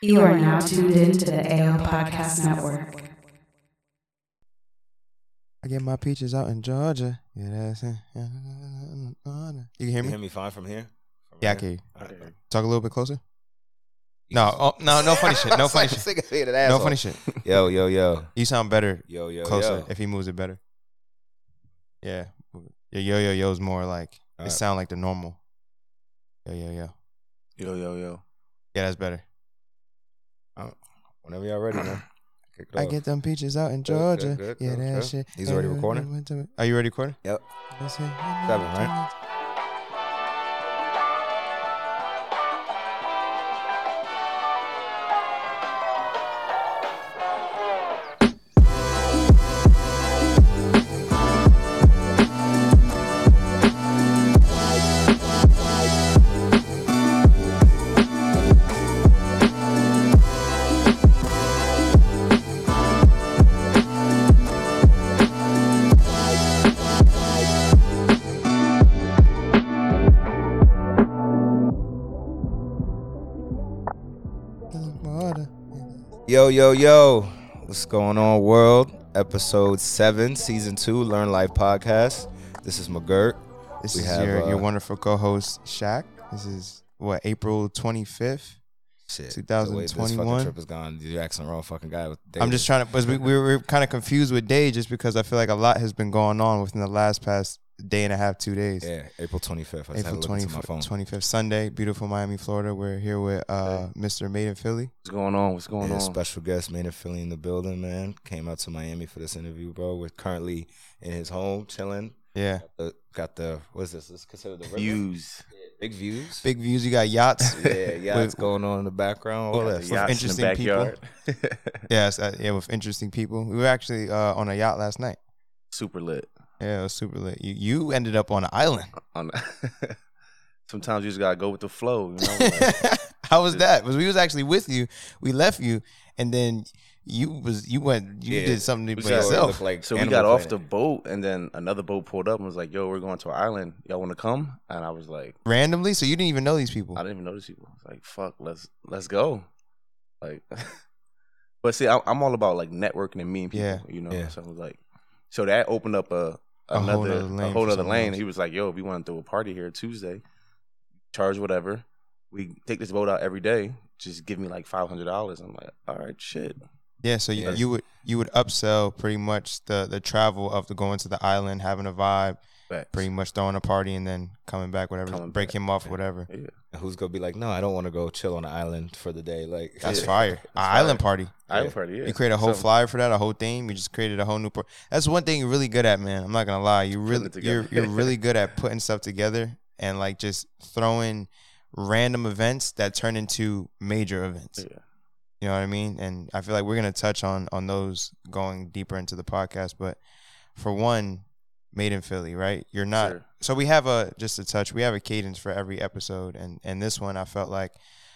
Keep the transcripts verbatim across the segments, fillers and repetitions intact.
You are now tuned in to the A L Podcast Network. I get my peaches out in Georgia. Yeah, that's it. You can hear You me? hear me fine from here? From Yeah, I here? can hear you. All right. Talk a little bit closer. No, oh, no, no funny shit. No funny shit. No funny shit. Yo, yo, yo. You sound better Yo, yo, closer yo. if he moves it better. Yeah. Your yo yo yo's more like, All it right. sound like the normal. Yo yo yo. Yo, yo, yo. Yeah, that's better. Whenever y'all ready, man. Kick it I off. get them peaches out in Good, Georgia. good, good, yeah, good, that good. shit. He's already recording? Are you ready recording? Yep. That's it. Seven, right? Yo, yo, yo. What's going on, world? Episode seven, season two, Learn Life Podcast. This is McGirt. This We is have, your, uh, your wonderful co-host, Shaq. This is, what, April twenty-fifth? Shit. two The thousand way this twenty-one? fucking trip is gone. You're asking the wrong fucking guy. With I'm just trying to, but we, we were kind of confused with day just because I feel like a lot has been going on within the last past day and a half, two days. Yeah, April twenty-fifth. I just April had to look into my phone. twenty-fifth, Sunday, beautiful Miami, Florida. We're here with uh, Mister Made in Philly. What's going on? What's going Yeah, on? special guest, Made in Philly in the building, man. Came out to Miami for this interview, bro. We're currently in his home, chilling. Yeah. Uh, got the, what is this? This is considered the river? Views. Big views. Big views. You got yachts. Yeah, yeah. With- It's going on in the background. All that With stuff. Yachts in the interesting people. backyard. Yes, uh, yeah, with interesting people. We were actually uh, on a yacht last night. Super lit. Yeah, it was super lit. You you ended up on an island. On Sometimes you just gotta go with the flow. You know, like, How was that? Was we was actually with you. We left you, and then you was you went you Yeah. did something by We got- yourself. look like so we Animal got off the Planet. boat, and then another boat pulled up and was like, "Yo, we're going to an island. Y'all want to come?" And I was like, Randomly, so you didn't even know these people. I didn't even know these people. I was like, "Fuck, let's let's go." Like, but see, I, I'm all about like networking and meeting people. Yeah. You know, Yeah. so it was like, so that opened up a A whole another nother lane a whole for other someone lane. else. He was like, "Yo, if we want to throw a party here Tuesday, charge whatever. We take this boat out every day. Just give me like five hundred dollars." I'm like, "All right, shit." Yeah, so you, Yeah. you would you would upsell pretty much the the travel of the going to the island, having a vibe, Facts. pretty much throwing a party, and then coming back, whatever, Coming break back. him off, whatever. Yeah. And who's gonna be like, no, I don't want to go chill on the island for the day. Like That's Yeah. fire. That's A island fire. party. Island party. Yeah. You create a whole So, flyer for that, a whole theme. You just created a whole new. Pro- That's one thing you're really good at, man. I'm not gonna lie. You really, it you're together. you're really good at putting stuff together and like just throwing random events that turn into major events. Yeah. You know what I mean? And I feel like we're gonna touch on on those going deeper into the podcast. But for one, Made in Philly, right? You're not. Sure. So we have a just a touch. We have a cadence for every episode, and and this one I felt like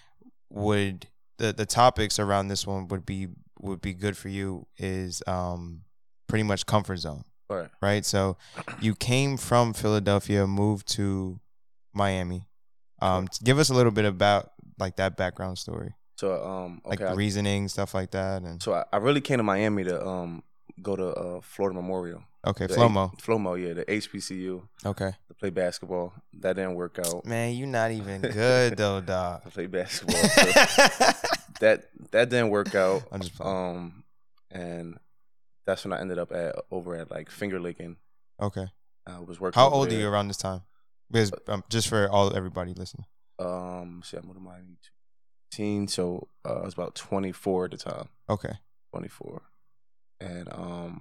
would the the topics around this one would be would be good for you is um pretty much comfort zone, All right. right? So you came from Philadelphia, moved to Miami. Um, give us a little bit about like that background story, So um, like okay. the I- reasoning, stuff like that, and so I, I really came to Miami to um go to uh, Florida Memorial. okay, The Flomo, A- Flomo, yeah, the H B C U okay. to play basketball. That didn't work out. Man, you not even good though, dog. I played basketball. So that that didn't work out. I'm just playing. Um, and that's when I ended up at over at like Finger Licking. Okay. I was working. How over old are there. you around this time? Because um, just for all everybody listening. Um, see, I moved to Miami eighteen, so uh, I was about twenty-four at the time. Okay. twenty-four, and um,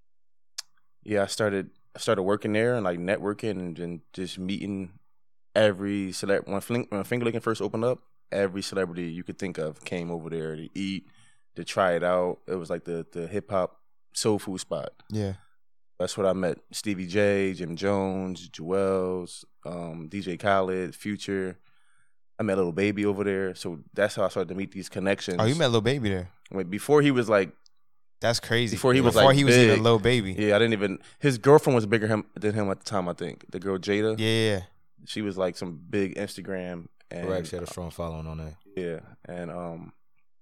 yeah, I started I started working there and like networking and, and just meeting every celeb. When, Fling- when Finger Licking first opened up, every celebrity you could think of came over there to eat, to try it out. It was like the the hip hop soul food spot. Yeah. That's what I met Stevie J, Jim Jones, Jewels, um, D J Khaled, Future. I met Little Baby over there. So that's how I started to meet these connections. Oh, you met Lil Baby there. Like, before he was like, That's crazy. Before he was, Before like, he was even big. Lil Baby. yeah, I didn't even, his girlfriend was bigger him than him at the time, I think. The girl Jada. Yeah, yeah, yeah. She was like some big Instagram. And, Correct. She had a strong following on that. yeah. And um,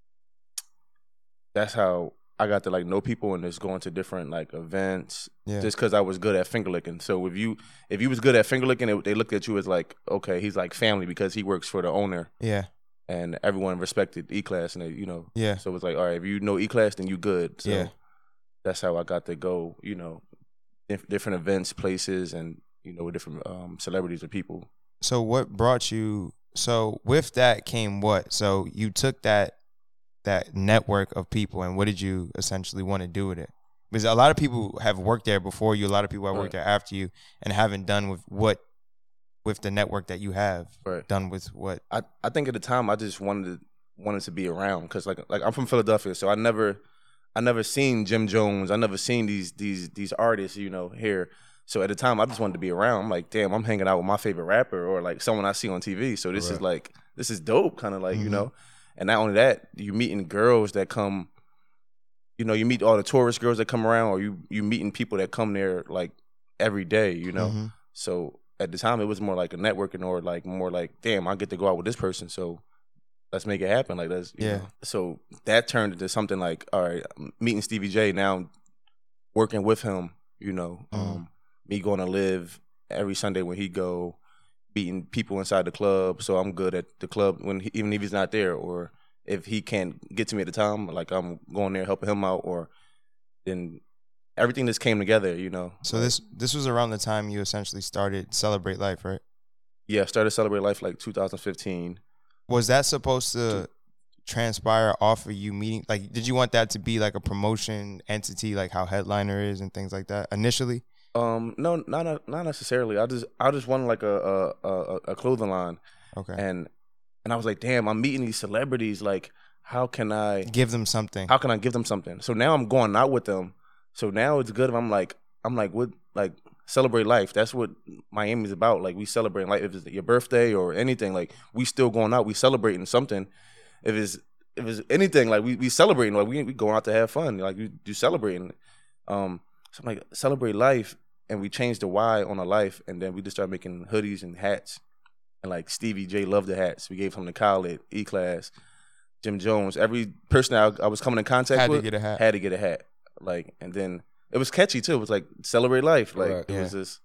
that's how I got to like know people and just going to different like events. Yeah. Just because I was good at finger licking. So if you if you was good at finger licking, it, they looked at you as like, okay, he's like family because he works for the owner. Yeah. And everyone respected E-Class, and they, you know. Yeah. So it was like, all right, if you know E-Class, then you good. So Yeah. that's how I got to go, you know, diff- different events, places, and you know, with different um, celebrities or people. So what brought you? So with that came what? So you took that that network of people, and what did you essentially want to do with it? Because a lot of people have worked there before you. A lot of people have worked Right. there after you, and haven't done with what with the network that you have Right. done with what. I, I think at the time I just wanted to, wanted to be around because like like I'm from Philadelphia, so I never I never seen Jim Jones. I never seen these these these artists, you know, here. So at the time I just wanted to be around. I'm like, damn, I'm hanging out with my favorite rapper or like someone I see on T V. So this Right. is like this is dope, kind of like, Mhm. you know. And not only that, you meeting girls that come, you know, you meet all the tourist girls that come around, or you you meeting people that come there like every day, you know. Mhm. So at the time, it was more like a networking, or like more like, damn, I get to go out with this person, so let's make it happen. Like that's you Yeah. know. So that turned into something like, all right, I'm meeting Stevie J now, working with him. You know, Mhm. um, me going to live every Sunday when he go, meeting people inside the club. So I'm good at the club when he, even if he's not there, or if he can't get to me at the time, like I'm going there helping him out, or then everything just came together. You know. So Like, this this was around the time you essentially started Celebrate Life, right? yeah, I started Celebrate Life like two thousand fifteen. Was that supposed to transpire off of you meeting? Like, did you want that to be like a promotion entity, like how Headliner is and things like that initially? Um, no, not not necessarily. I just I just wanted like a a a, a clothing line, Okay. and and I was like, damn, I'm meeting these celebrities. Like, how can I Give them something. how can I give them something? So now I'm going out with them. So now it's good if I'm like I'm like what like celebrate life. That's what Miami's about. Like we celebrate life. If it's your birthday or anything, like we still going out. We celebrating something. If it's if it's anything, like we we celebrating. Like we we going out to have fun. Like you do celebrating. Um, so I'm like celebrate life. And we changed the Y on a life, and then we just started making hoodies and hats. And like Stevie J loved the hats. We gave him the Khaled, E-Class, Jim Jones. Every person I, I was coming in contact Had to with get a hat. had to get a hat. Like, and then it was catchy too. It was like celebrate life. Like Right. it Yeah. was just,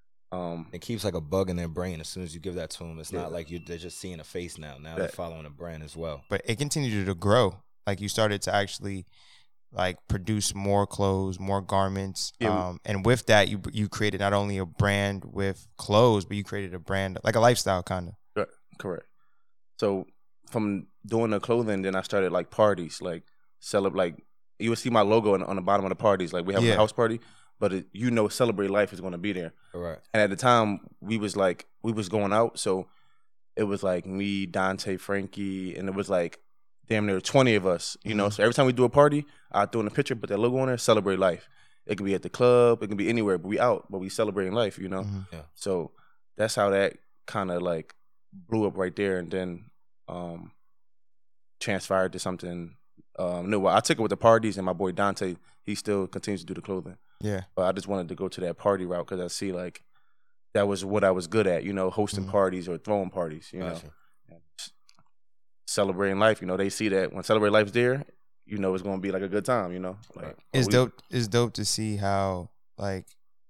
um, It keeps like a bug in their brain as soon as you give that to them. It's Yeah. not like you they're just seeing a face now. Now they're That- following a brand as well. But it continued to grow. Like you started to actually like produce more clothes, more garments. Yeah, we- Um, and with that, you you created not only a brand with clothes, but you created a brand like a lifestyle kind of. correct. So from doing the clothing, then I started like parties, like celebrate. Like you would see my logo on, on the bottom of the parties. Like we have Yeah. a house party, but it, you know, celebrate life is going to be there. All right. And at the time, we was like, we was going out. So it was like me, Dante, Frankie, and it was like damn near twenty of us, you know? Mhm. So every time we do a party, I throw in a picture, put that logo on there, celebrate life. It could be at the club, it can be anywhere, but we out, but we celebrating life, you know? Mhm. Yeah. So that's how that kind of like blew up right there, and then um transpired to something um new. Well, I took it with the parties, and my boy Dante, he still continues to do the clothing. Yeah. But I just wanted to go to that party route because I see like that was what I was good at, you know, hosting Mhm. parties or throwing parties, you know, Gotcha. and just celebrating life. You know, they see that when Celebrate Life's there, you know, it's gonna be like a good time, you know. Like Right. It's we- dope. It's dope to see how like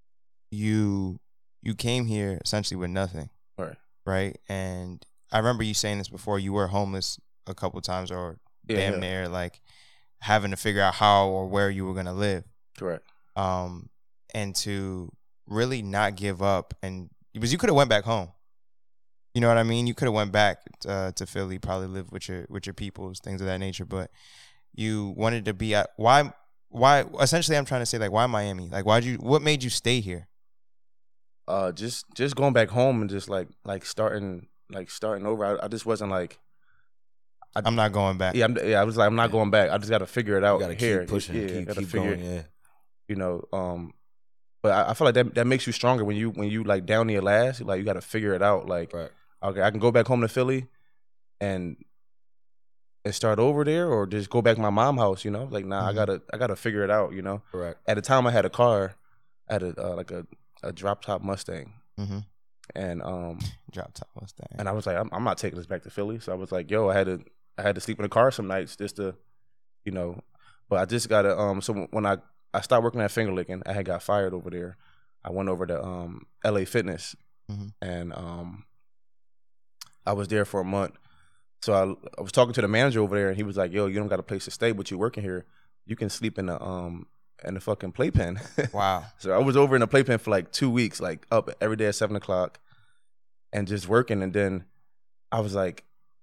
you you came here essentially with nothing, Right. right? And I remember you saying this before. You were homeless a couple times, or Yeah, damn yeah. near like having to figure out how or where you were gonna live. Correct. Um, and to really not give up, and because you could have went back home. You know what I mean? You could have went back uh, to Philly, probably live with your with your peoples, things of that nature. But you wanted to be at why why essentially I'm trying to say like why Miami? Like why'd you what made you stay here? Uh, just just going back home and just like like starting like starting over. I, I just wasn't like I'm not going back. yeah I'm, yeah I was like I'm not going back. I just got to figure it You out gotta here. keep pushing, yeah, keep, gotta keep figure going. Yeah. you know, um, but I, I feel like that that makes you stronger when you when you like down to your last. Like you got to figure it out. Like Right. okay, I can go back home to Philly, and and start over there, or just go back to my mom's house. You know, like nah, I Mhm. gotta I gotta figure it out. You know, Correct. at the time I had a car, I had a uh, like a a drop top Mustang, Mm-hmm. and um Drop top Mustang. and I was like I'm, I'm not taking this back to Philly. So I was like, yo, I had to I had to sleep in the car some nights just to, you know. But I just got to um. So when I I started working at Finger Licking, I had got fired over there. I went over to um L A Fitness, mm-hmm. and um I was there for a month. So I, I was talking to the manager over there, and he was like, "Yo, you don't got a place to stay, but you're working here. You can sleep in the um in the fucking playpen." Wow. So I was over in the playpen for like two weeks, like up every day at seven o'clock, and just working. And then I was like,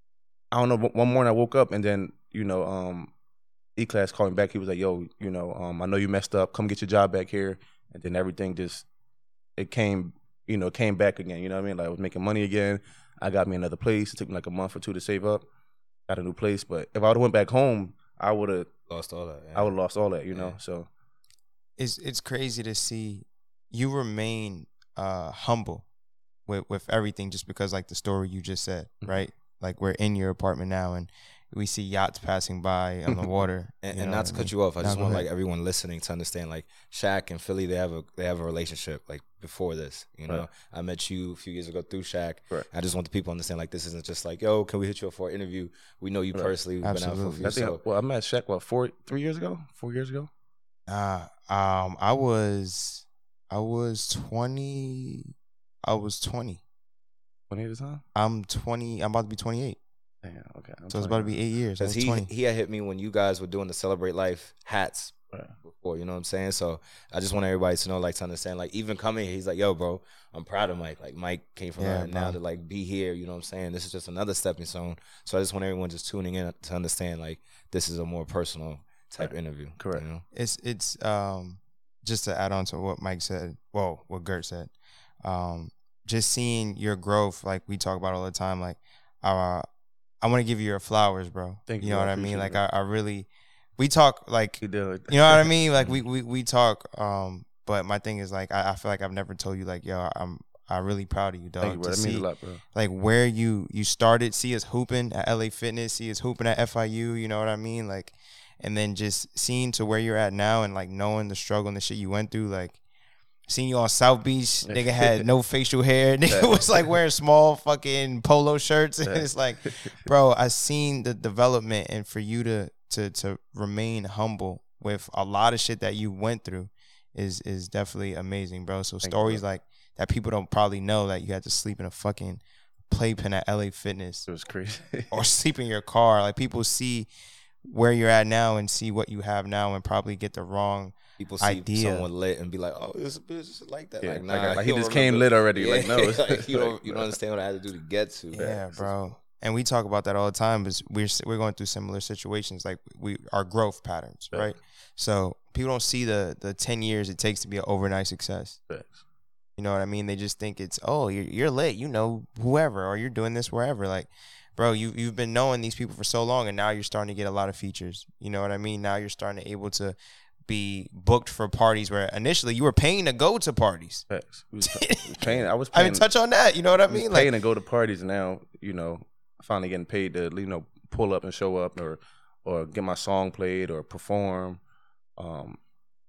I don't know. One morning I woke up, and then you know, um, E-Class called me back. He was like, "Yo, you know, um, I know you messed up. Come get your job back here." And then everything just it came, you know, came back again. You know what I mean? Like I was making money again. I got me another place. It took me like a month or two to save up. Got a new place, but if I would have went back home, I would have Lost all that. Yeah. I would have lost all that. You Yeah. know, so It's it's crazy to see you remain uh, humble with with everything, just because like the story you just said, Mhm. right? Like we're in your apartment now, and we see yachts passing by on the water. And, you and know not what to I cut mean? you off, I No, just go want ahead. like everyone listening to understand, like Shaq and Philly, they have a they have a relationship like before this. You know, Right. I met you a few years ago through Shaq. Right. I just want the people to understand, like this isn't just like, yo, can we hit you up for an interview? We know you Right. personally. We've been out for a Absolutely. few. I think So I, well, I met Shaq what four three years ago, four years ago. Uh, um, I was, I was twenty. I was twenty. Twenty at a time. I'm twenty. I'm about to be twenty-eight. Damn. Okay. I'm So it's about to be eight years. I because was he twenty. he had hit me when you guys were doing the Celebrate Life hats Right. before. You know what I'm saying? So I just want everybody to know, like to understand, like even coming here, he's like, yo, bro, I'm proud of Mike. Like Mike came from Yeah, that, and now bro. to like be here, you know what I'm saying? This is just another stepping stone. So I just want everyone just tuning in to understand, like this is a more personal type Right. interview. Correct. You know? It's it's um just to add on to what Mike said. Well, what Gert said. Um, just seeing your growth, like we talk about all the time. Like, uh, I want to give you your flowers, bro. Thank you you, know I what I mean? appreciate Like, that. I, I really, we talk like, You did. you know what I mean? Like we we we talk. Um, but my thing is like, I, I feel like I've never told you like, yo, I'm I'm really proud of you, dog. Thank you, bro. to That means see a lot, bro. like where you you started, see us hooping at L A Fitness, see us hooping at F I U. You know what I mean? Like, and then just seeing to where you're at now, and like knowing the struggle and the shit you went through, like. Seeing you on South Beach, nigga had no facial hair. Nigga was like wearing small fucking polo shirts, and it's like, bro, I seen the development, and for you to to to remain humble with a lot of shit that you went through is is definitely amazing, bro. So Thank you, stories bro. like that people don't probably know that you had to sleep in a fucking playpen at L A Fitness It was crazy. or sleep in your car. Like people see where you're at now and see what you have now and probably get the wrong. People see Idea. someone lit and be like, "Oh, this is like that." Yeah, like, nah, like, like you he don't just came remember. lit already. Yeah, Like no, like, you don't like, you don't understand what I had to do to get to. Yeah, It's bro. And we talk about that all the time. Because we're we're going through similar situations, like we our growth patterns, Right. right? So people don't see the the ten years it takes to be an overnight success. Facts. You know what I mean? They just think it's oh you're you're lit, you know whoever, or you're doing this wherever. Like, bro, you you've been knowing these people for so long, and now you're starting to get a lot of features. You know what I mean? Now you're starting to able to be booked for parties where initially you were paying to go to parties. Facts. We was, we was paying. I was I paying. mean, touch on that. You know what I we was mean? paying Like, to go to parties now. You know, finally getting paid to you know pull up and show up, or or get my song played or perform. Um,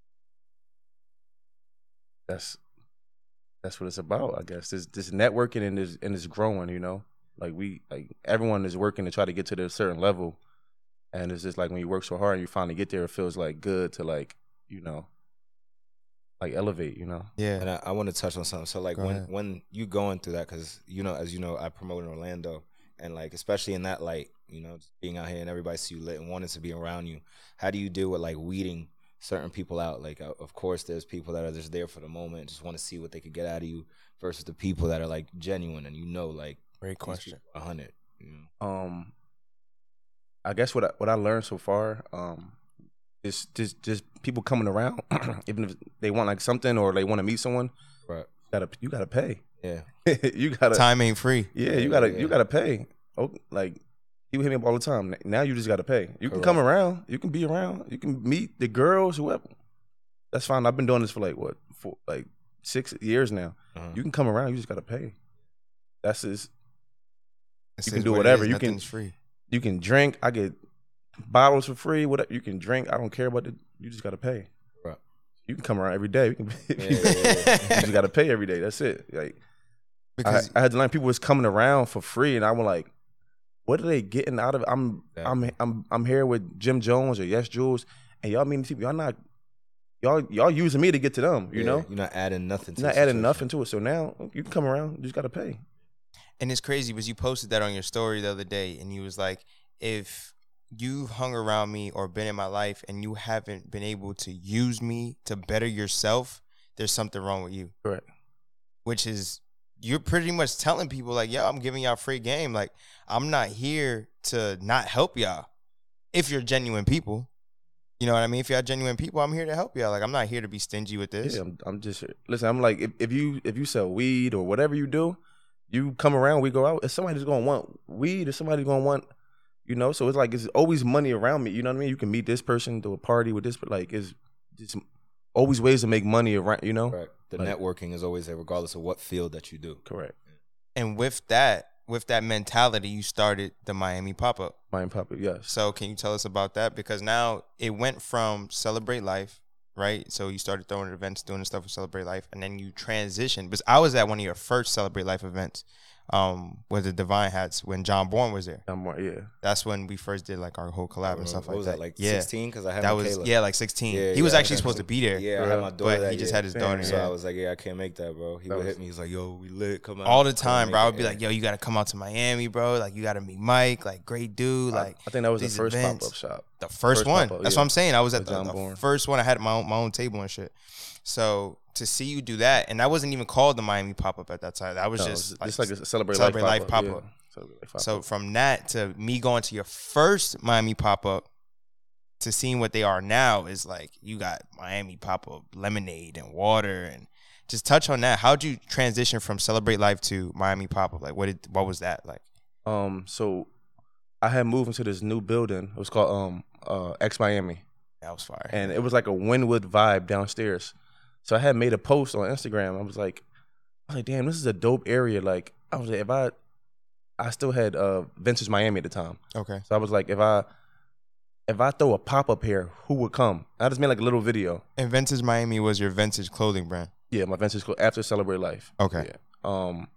that's that's what it's about, I guess. This this networking and this and it's growing. You know, like we like everyone is working to try to get to this certain level. And it's just like when you work so hard and you finally get there, it feels like good to like, you know, like elevate, you know? yeah, And I, I want to touch on something. So like Go when ahead. when you going through that, because you know, as you know, I promote in Orlando, and like especially in that light, you know, just being out here and everybody see you lit and wanting to be around you. How do you deal with like weeding certain people out? Like, uh, of course, there's people that are just there for the moment, just want to see what they could get out of you, versus the people that are like genuine and you know, like great these question. people are a hundred. You know? Um, I guess what I, what I learned so far, um, is just just people coming around, even if they want like something or they want to meet someone, Right. you gotta you gotta pay. Yeah. you gotta Time ain't free. yeah, Yeah, you gotta yeah. you gotta pay. Oh, like people hit me up all the time. Now you just gotta pay. You can Correct. come around, you can be around, you can meet the girls, whoever. That's fine. I've been doing this for like what, four, like six years now. Uh-huh. You can come around, you just gotta pay. That's just This You can is do what it whatever. is. You can- Nothing's free. you can drink. I get bottles for free. Whatever you can drink. I don't care about it. You just gotta pay. Right. You can come around every day. You can. Yeah, yeah, yeah. you just gotta pay every day. That's it. Like I, Because I had to learn people was coming around for free, and I was like, "What are they getting out of it?" I'm Yeah. I'm I'm I'm here with Jim Jones or Yes Jules, and y'all mean people, y'all not y'all y'all using me to get to them. You Yeah, know, you're not adding nothing. to you're not the adding situation. nothing to it. So now you can come around, you just gotta pay. And it's crazy because you posted that on your story the other day, and you was like, if you've hung around me or been in my life and you haven't been able to use me to better yourself, there's something wrong with you. Correct. Which is, you're pretty much telling people like, yo, I'm giving y'all free game. Like, I'm not here to not help y'all. If you're genuine people, you know what I mean? If y'all genuine people, I'm here to help y'all. Like, I'm not here to be stingy with this. Yeah, I'm, I'm just listen. I'm like, if, if you if you sell weed or whatever you do, you come around, we go out. If somebody's gonna want weed, if somebody's gonna want, you know, so it's like it's always money around me. You know what I mean? You can meet this person, do a party with this, but like it's just always ways to make money around. You know, Right. The Like- networking is always there, regardless of what field that you do. correct. And with that, with that mentality, you started the Miami pop-up. Mind Papa, yes. So can you tell us about that? Because now it went from Celebrate Life, right? So you started throwing events, doing the stuff with Celebrate Life, and then you transitioned. Because I was at one of your first Celebrate Life events, um, with the Divine Hats when John Bourne was there. I'm more, yeah. That's when we first did like our whole collab and stuff what like was that. that, like yeah, sixteen? Because I had that Michaela. was yeah, like sixteen. Yeah, he was yeah, actually I supposed to be there. Yeah, I had my daughter but that he just year. had his Damn, daughter. So yeah. I was like, yeah, I can't make that, bro. He That would was- hit me. He's like, yo, we lit. Come out. all the Couldn't time, make bro. I it, would be yeah. like, yo, you got to come out to Miami, bro. Like, you got to meet Mike. Like, great dude. Like, I, I think that was the these first events. pop up shop. the first, First one. pop-up, That's yeah. what I'm saying. I was at With the, John the Bourne. first one. I had my own, my own table and shit. So to see you do that, and that wasn't even called the Miami pop-up at that time. That was No, just it's like, just like a celebrate, Celebrate life Life pop pop-up. up. Yeah. Celebrate Life so pop-up. from that to me going to your first Miami pop-up to seeing what they are now is like, you got Miami pop-up lemonade and water, and just touch on that. How'd you transition from Celebrate Life to Miami pop-up? Like, what did, what was that like? Um, so I had moved into this new building. It was called um uh X Miami, That was fire. and it was like a Wynwood vibe downstairs. So I had made a post on Instagram. I was like, I was like, damn, this is a dope area. Like, I was like, if I, I still had uh Vintage Miami at the time. Okay. So I was like, if I, if I throw a pop up here, who would come? I just made like a little video. And Vintage Miami was your vintage clothing brand. Yeah, my vintage clothes after Celebrate Life. Okay. Yeah. Um.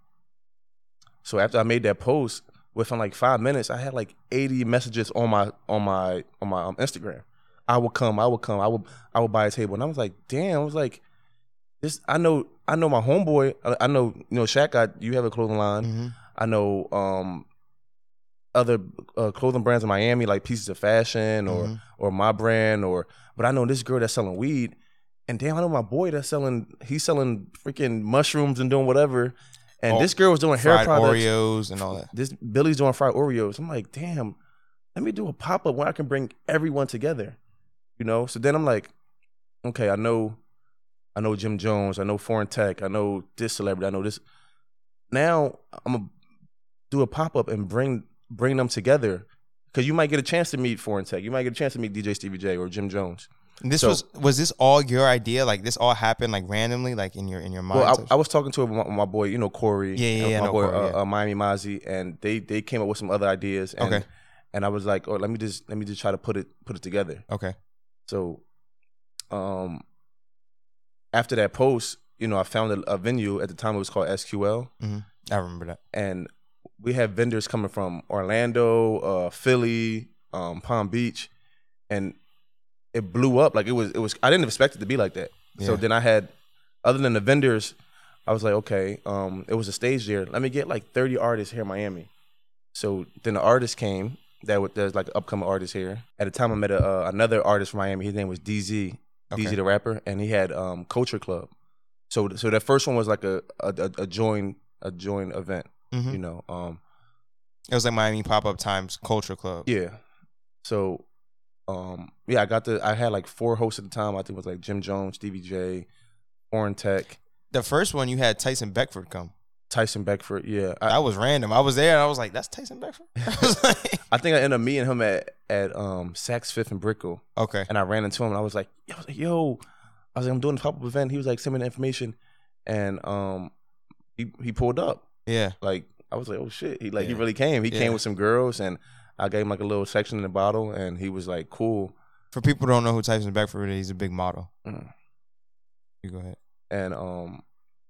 So after I made that post, within like five minutes, I had like eighty messages on my on my on my um, Instagram. I would come. I would come. I would I would buy a table, and I was like, damn. I was like, this. I know. I know my homeboy. I, I know. You know, Shaq. Got you have a clothing line. Mm-hmm. I know. Um. Other uh, clothing brands in Miami, like Pieces of Fashion or Mhm. or my brand, or but I know this girl that's selling weed, and damn, I know my boy that's selling. He's selling freaking mushrooms and doing whatever, and Oh, this girl was doing hair Fried products. Oreos and all that. This Billy's doing fried Oreos. I'm like, damn, let me do a pop up where I can bring everyone together, you know. So then I'm like, okay, I know, I know Jim Jones, I know Foreign Tech, I know this celebrity, I know this. Now I'm gonna do a pop up and bring bring them together, because you might get a chance to meet Foreign Tech, you might get a chance to meet D J Stevie J or Jim Jones. And this So- was was this all your idea? Like, this all happened like randomly, like in your in your mind? Well, I, I was talking to my, my boy, you know, Corey, Yeah, yeah, and yeah, I my know boy, Corey, uh, yeah. uh, Miami Mozzie, and they they came up with some other ideas. And, Okay. and I was like, oh, let me just let me just try to put it put it together. okay. So, um, after that post, you know, I found a, a venue. At the time, it was called S Q L, I remember that. and we had vendors coming from Orlando, uh, Philly, um, Palm Beach, and it blew up. Like it was, it was. I didn't expect it to be like that. So Yeah. then I had, other than the vendors, I was like, okay, um, it was a stage there. Let me get like thirty artists here in Miami. So then the artist came. That was there's like an upcoming artist here. At the time, I met a, uh, another artist from Miami. His name was D Z, Okay. D Z the rapper, and he had um, Culture Club. So so that first one was like a a, a, a join a join event. Mhm. You know, um, It was like Miami Pop Up Times Culture Club. yeah. So, um, yeah, I got the. I had like four hosts at the time. I think it was like Jim Jones, Stevie J, Foreign Tech, The first one you had Tyson Beckford come. Tyson Beckford. Yeah, I, That was random. I was there and I was like, "That's Tyson Beckford." I was like, I think I ended up meeting him at at um, Saks Fifth and Brickell, okay. and I ran into him. And I was like, I was like, yo, I was like, I'm doing a pop up event. He was like, send me the information, and um, he he pulled up. Yeah. Like I was like, oh shit, he like he Yeah. really came. He Yeah. came with some girls, and I gave him like a little section in the bottle, and he was like, cool. For people who don't know who Tyson Beckford is, he's a big model. Mm. You go ahead. And um,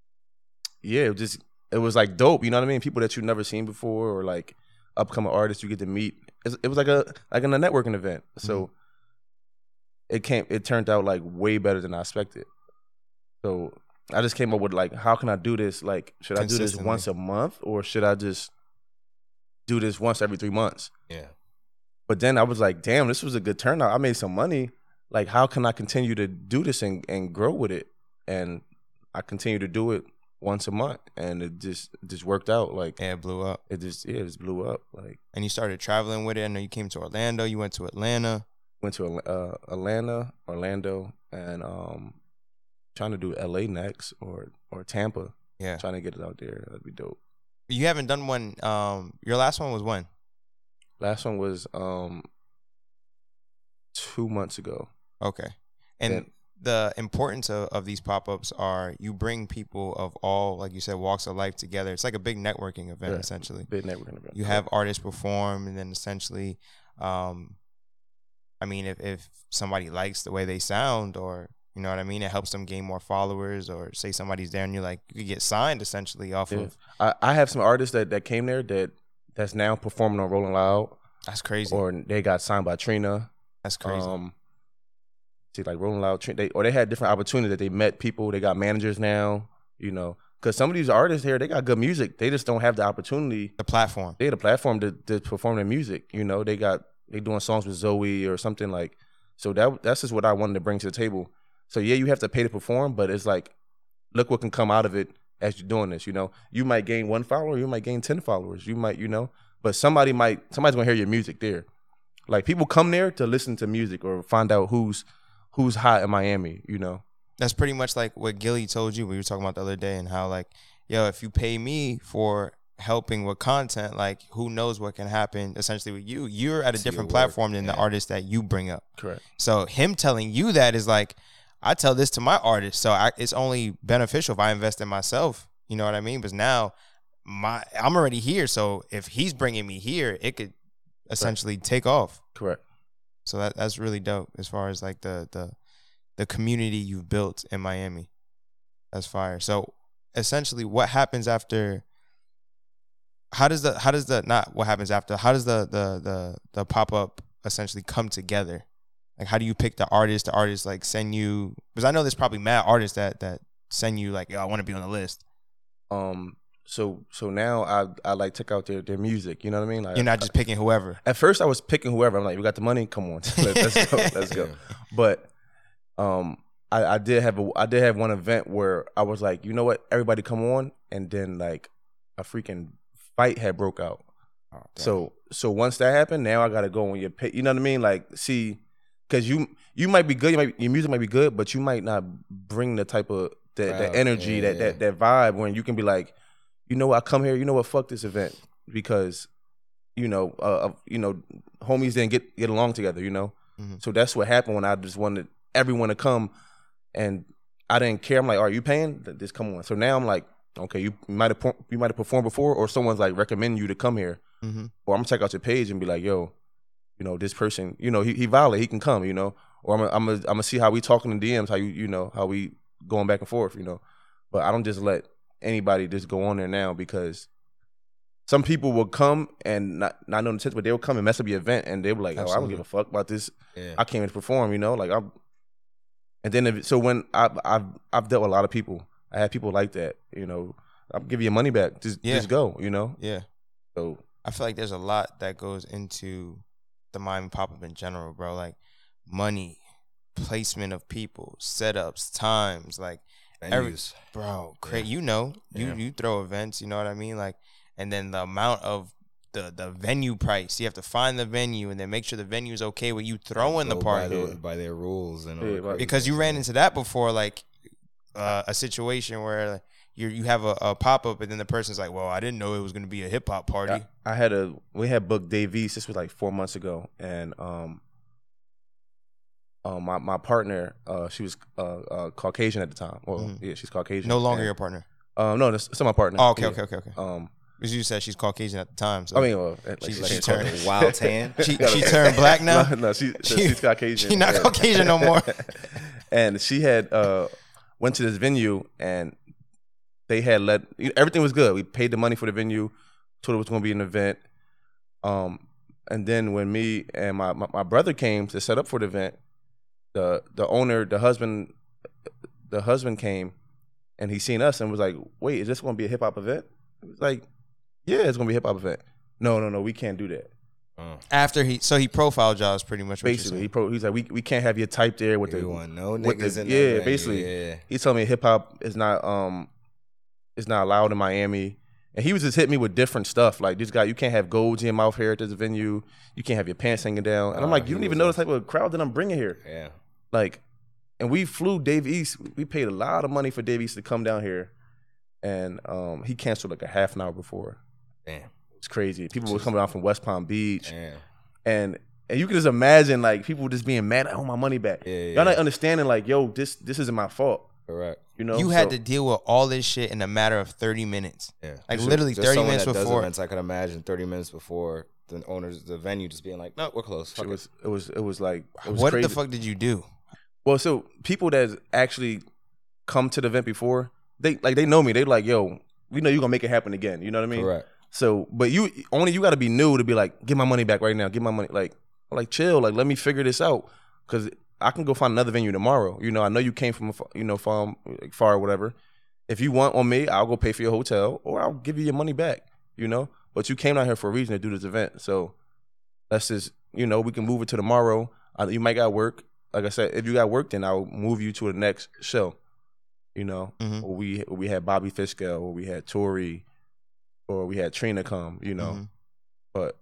yeah, it just it was like dope. You know what I mean? People that you've never seen before, or like upcoming artists you get to meet. It's, it was like a like a networking event. So it came. It turned out like way better than I expected. So I just came up with like, how can I do this? Like, should I do this once a month or should I just do this once every three months? Yeah. But then I was like, damn, this was a good turnout. I made some money. Like, how can I continue to do this and, and grow with it? And I continue to do it once a month, and it just it just worked out. Like, Yeah, it blew up. it just yeah, it just blew up. Like, And you started traveling with it. I know you came to Orlando. You went to Atlanta. went to uh, Atlanta, Orlando, and um, trying to do L A next or or Tampa. Yeah. Trying to get it out there. That'd be dope. You haven't done one. Um, your last one was when? Last one was um two months ago. Okay. And Then- the importance of, of these pop-ups are you bring people of all, like you said, walks of life together. It's like a big networking event, Yeah. essentially. Big networking event. You have artists perform, and then essentially, um, I mean, if, if somebody likes the way they sound, or you know what I mean, it helps them gain more followers, or say somebody's there and you're like, you could get signed essentially off Yeah. of. I, I have some artists that, that came there that that's now performing on Rolling Loud, That's crazy. or they got signed by Trina. That's crazy. Um, see, like Rolling Loud, Trina, they, or they had different opportunities that they met people. They got managers now, you know, because some of these artists here, they got good music. They just don't have the opportunity. the platform. They had a platform to, to perform their music. You know, they got they doing songs with Zoe or something like. So that that's just what I wanted to bring to the table. So yeah, you have to pay to perform, but it's like, look what can come out of it as you're doing this. You know, you might gain one follower, you might gain ten followers, you might, you know, but somebody might somebody's gonna hear your music there. Like, people come there to listen to music or find out who's who's hot in Miami. You know, That's pretty much like what Gilly told you. We were talking about the other day, and how like, yo, if you pay me for helping with content, like, who knows what can happen essentially with you. You're at a See different your work, platform than the yeah. artist that you bring up. correct. So him telling you that is like, I tell this to my artist, so I, it's only beneficial if I invest in myself. You know what I mean? Because now my I'm already here, so if he's bringing me here, it could essentially take off. Correct. So that that's really dope as far as like the the the community you've built in Miami. That's fire. So essentially, what happens after? How does the how does the not what happens after? How does the the the the pop up essentially come together? Like, how do you pick the artist? The artist like send you, because I know there's probably mad artists that that send you like, yo, I want to be on the list. Um. So so now I I like check out their their music. You know what I mean? Like, You're not just picking whoever. At first, I was picking whoever. I'm like, we got the money. Come on, Let, let's go. Let's go. But um, I, I did have a I did have one event where I was like, you know what? Everybody come on, and then like a freaking fight had broke out. Oh, damn. So so once that happened, now I gotta go on your pay. You know what I mean? Like, see, because you you might be good, you might, your music might be good, but you might not bring the type of that, that Crowd, energy, yeah, that, yeah. that that vibe when you can be like, you know what, I come here, you know what, fuck this event because, you know, uh, uh, you know, homies didn't get get along together, you know. Mhm. So that's what happened when I just wanted everyone to come, and I didn't care. I'm like, are you paying? Just come on. So now I'm like, okay, you might have you might have performed before, or someone's like recommending you to come here. Mm-hmm. Or I'm gonna check out your page and be like, yo, you know, this person, you know, he he valid, he can come, you know. Or I'm gonna, I'm gonna, I'm gonna see how we talking in D Ms, how you, you know, how we going back and forth, you know. But I don't just let anybody just go on there now, because some people will come and not not know the intention, but they will come and mess up your event, and they were like, oh, I don't Absolutely. give a fuck about this. Yeah. I came in to perform, you know, like I'm. And then if, so when I I've I've dealt with a lot of people, I had people like that, you know. I'll give you your money back, just Yeah. just go, you know. Yeah. So I feel like there's a lot that goes into the Miami pop-up in general, bro. Like money, placement of people, setups, times, like every, Venues. bro, cra- Yeah. you know, you Yeah. you throw events, you know what I mean? Like, and then the amount of the the venue price, you have to find the venue and then make sure the venue's okay with you throwing the Go party. by, the, by their rules and all Yeah, the right. crazy Because you stuff. ran into that before, like uh, a situation where like, you you have a, a pop up, and then the person's like, "Well, I didn't know it was going to be a hip hop party." I, I had a we had booked Dave East. This was like four months ago, and um, um, my my partner, uh, she was uh, uh Caucasian at the time. Well, Mhm. yeah, she's Caucasian. No longer and, your partner. Um, no, that's still my partner. Oh, okay, Yeah. okay, okay, okay. Um, Because you said she's Caucasian at the time. So I mean, well, like, She's she, like she she turned turned- Wild tan. she she turned black now. No, no, she, She- she's Caucasian. she not Yeah. Caucasian no more. And she had uh went to this venue, and they had let everything was good. We paid the money for the venue, told it was going to be an event. Um, and then when me and my, my my brother came to set up for the event, the the owner, the husband, the husband came, and he seen us and was like, "Wait, is this going to be a hip hop event?" It was like, "Yeah, it's going to be a hip hop event." No, no, no, we can't do that. Uh, After he, so he profiled y'all is pretty much what Basically, you're he pro, he's like, "We we can't have your type there with we the want no with niggas the, in yeah." that Basically, venue, yeah. he told me hip hop is not um, is not allowed in Miami. And he was just hitting me with different stuff. Like, this guy, you can't have golds in your mouth here at this venue. You can't have your pants hanging down. And I'm Uh, like, he you don't even was know a- the type of crowd that I'm bringing here. Yeah. Like, and we flew Dave East. We paid a lot of money for Dave East to come down here. And um, he canceled like a half an hour before. Damn. It's crazy. People were coming down from West Palm Beach. Damn. And and you can just imagine, like, people just being mad, I want my money back. Yeah, yeah. Y'all not understanding, like, yo, this this isn't my fault. Correct. You know? You had So- to deal with all this shit in a matter of thirty minutes. Yeah. Like Just- literally just thirty someone minutes that does before. events, I could imagine thirty minutes before the owners, the venue, just being like, "No, we're closed." Fuck It it. was, it was, it was like, it was What crazy. the fuck did you do? Well, so people that actually come to the event before, they like they know me. They like, yo, we know you're gonna make it happen again. You know what I mean? Correct. So, but you only you got to be new to be like, get my money back right now. Get my money, like, like chill, like let me figure this out, because I can go find another venue tomorrow. You know, I know you came from, a fa- you know, far, like, far or whatever. If you want on me, I'll go pay for your hotel, or I'll give you your money back. You know, but you came down here for a reason to do this event. So let's just, you know, we can move it to tomorrow. Uh, you might got work. Like I said, if you got work, then I'll move you to the next show. You know, Mhm. or we or we had Bobby Fiskell, or we had Tori, or we had Trina come. You know, Mhm. but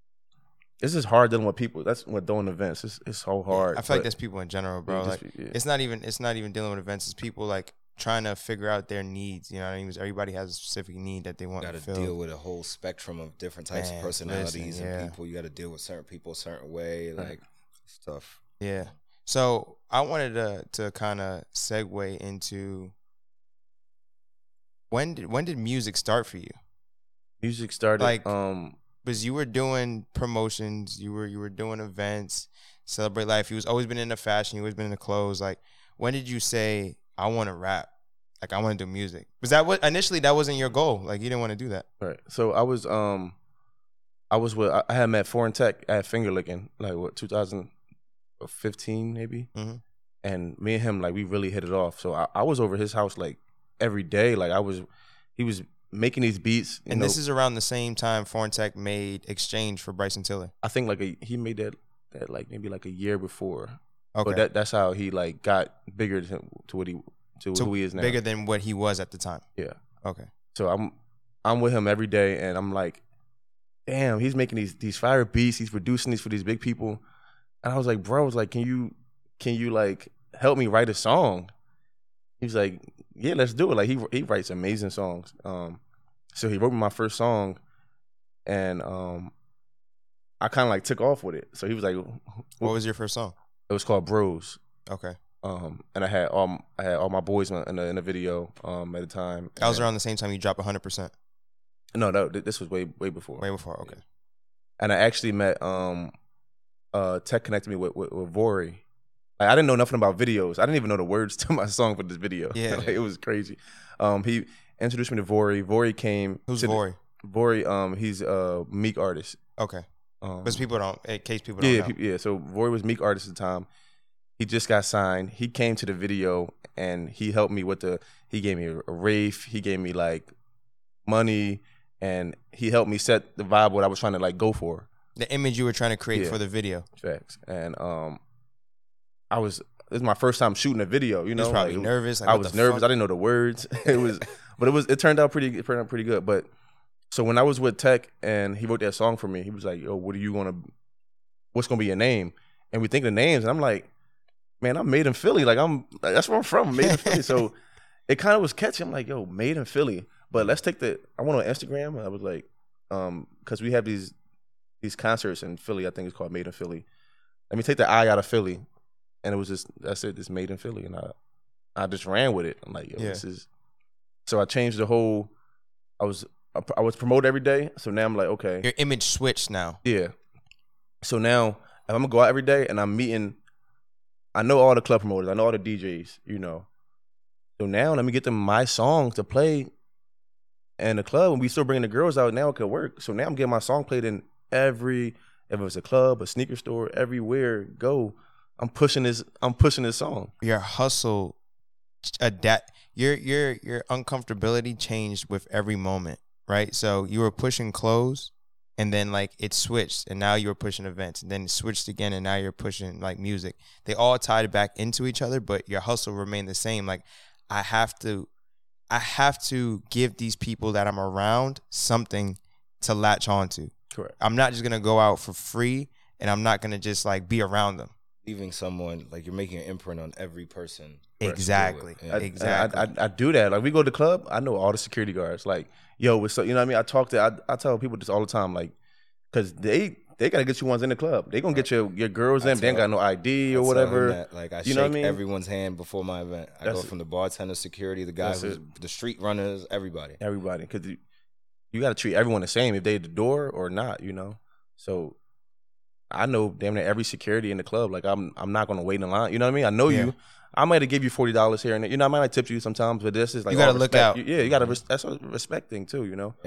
it's just hard dealing with people. That's what doing events. It's it's so hard. I feel like but- that's people in general, bro. Yeah, Like just- yeah. it's not even it's not even dealing with events. It's people like trying to figure out their needs. You know what I mean? Everybody has a specific need that they want You to got to fill. deal with a whole spectrum of different types Man, of personalities listen, and yeah. people. You got to deal with certain people a certain way. Like, it's tough. Yeah. So I wanted to to kind of segue into when did when did music start for you? Music started like- um Because you were doing promotions, you were you were doing events, Celebrate Life. You was always been into fashion. You always been into clothes. Like, when did you say I want to rap? Like, I want to do music. Was that what initially that wasn't your goal? Like, you didn't want to do that. right. So I was um I was with I had met Foreign Tech at Finger Licking, like what two thousand fifteen maybe. Mhm. And me and him, like, we really hit it off. So I, I was over his house like every day. Like I was he was making these beats. You And know, this is around the same time Foreign Tech made Exchange for Bryson Tiller. I think like a, he made that that like maybe like a year before. Okay. But that that's how he like got bigger to, to what he to So who he is now. bigger than what he was at the time. Yeah. Okay. So I'm I'm with him every day, and I'm like, damn, he's making these these fire beats. He's producing these for these big people, and I was like, bro, I was like, can you can you like help me write a song? He was like, yeah, let's do it. Like he he writes amazing songs. Um, so he wrote me my first song, and um, I kind of like took off with it. So he was like, What was your first song? it was called Bros. Okay. Um, and I had all I had all my boys in the, in the video um, at the time. That was And- around the same time you dropped one hundred percent. No, no, th- this was way way before. Way before. Okay. And I actually met um, uh, Tech connected me with with, with Vori. Like, I didn't know nothing about videos. I didn't even know the words to my song for this video. Yeah. Like, it was crazy. Um, he introduced me to Vori. Vori came. Who's to the- Vori? Vori, um, he's a Meek artist. Okay. Um, Because people don't, in case people don't yeah, know. pe- yeah. So Vori was Meek artist at the time. He just got signed. He came to the video and he helped me with the. He gave me a, a Wraith. He gave me like money, and he helped me set the vibe what I was trying to like go for. The image you were trying to create Yeah. for the video. Facts. And um, I was. This is my first time shooting a video. You You know, was probably like, nervous. Like, I what was the nervous. fuck? I didn't know the words. It was, but it was. It turned out pretty. It turned out pretty good. But so when I was with Tech and he wrote that song for me, he was like, "Yo, what are you gonna? What's gonna be your name?" And we think of names, and I'm like, "Man, I'm made in Philly. Like I'm. Like, that's where I'm from. I'm made in Philly." So it kind of was catchy. I'm like, "Yo, made in Philly." But let's take the. I went on Instagram. And I was like, um, because we have these these concerts in Philly. I think it's called Made in Philly. Let me take the I out of Philly. And it was just, that's it, it's Made in Philly. And I I just ran with it. I'm like, yo, Yeah. this is, so I changed the whole, I was, I was promoted every day. So now I'm like, okay, Your image switched now. yeah. So now, if I'm gonna go out every day and I'm meeting, I know all the club promoters, I know all the D Js, you know. So now let me get them my songs to play in the club, and we still bringing the girls out. Now it could work. So now I'm getting my song played in every, if it was a club, a sneaker store, everywhere go. I'm pushing this. I'm pushing this song. Your hustle, adapt. Your your your uncomfortability changed with every moment, right? So you were pushing clothes, and then like it switched, and now you were pushing events, and then it switched again, and now you're pushing like music. They all tied back into each other, but your hustle remained the same. Like I have to, I have to give these people that I'm around something to latch onto. Correct. I'm not just gonna go out for free, and I'm not gonna just like be around them. Leaving someone, like you're making an imprint on every person. Exactly. Yeah. I, Exactly. I, I, I do that. Like we go to the club, I know all the security guards. Like, yo, what's up? You know what I mean? I talk to, I, I tell people this all the time, like, because they they gotta get you ones in the club. They gonna get your your girls in. They ain't got no I D or I whatever. That, like I you shake know what I mean? everyone's hand before my event. I That's go it. from the bartender, security, the guy That's who's it. the street runners, everybody. Everybody, because you, you got to treat everyone the same if they at the door or not. You know, so I know damn near every security in the club. Like I'm I'm not gonna wait in line. You know what I mean? I know Yeah. you. I might have give you forty dollars here and there. You know, I might tip you sometimes, but this is like You gotta all look respect. out. Yeah, you gotta. Res- that's a respect thing too. You know. Yeah.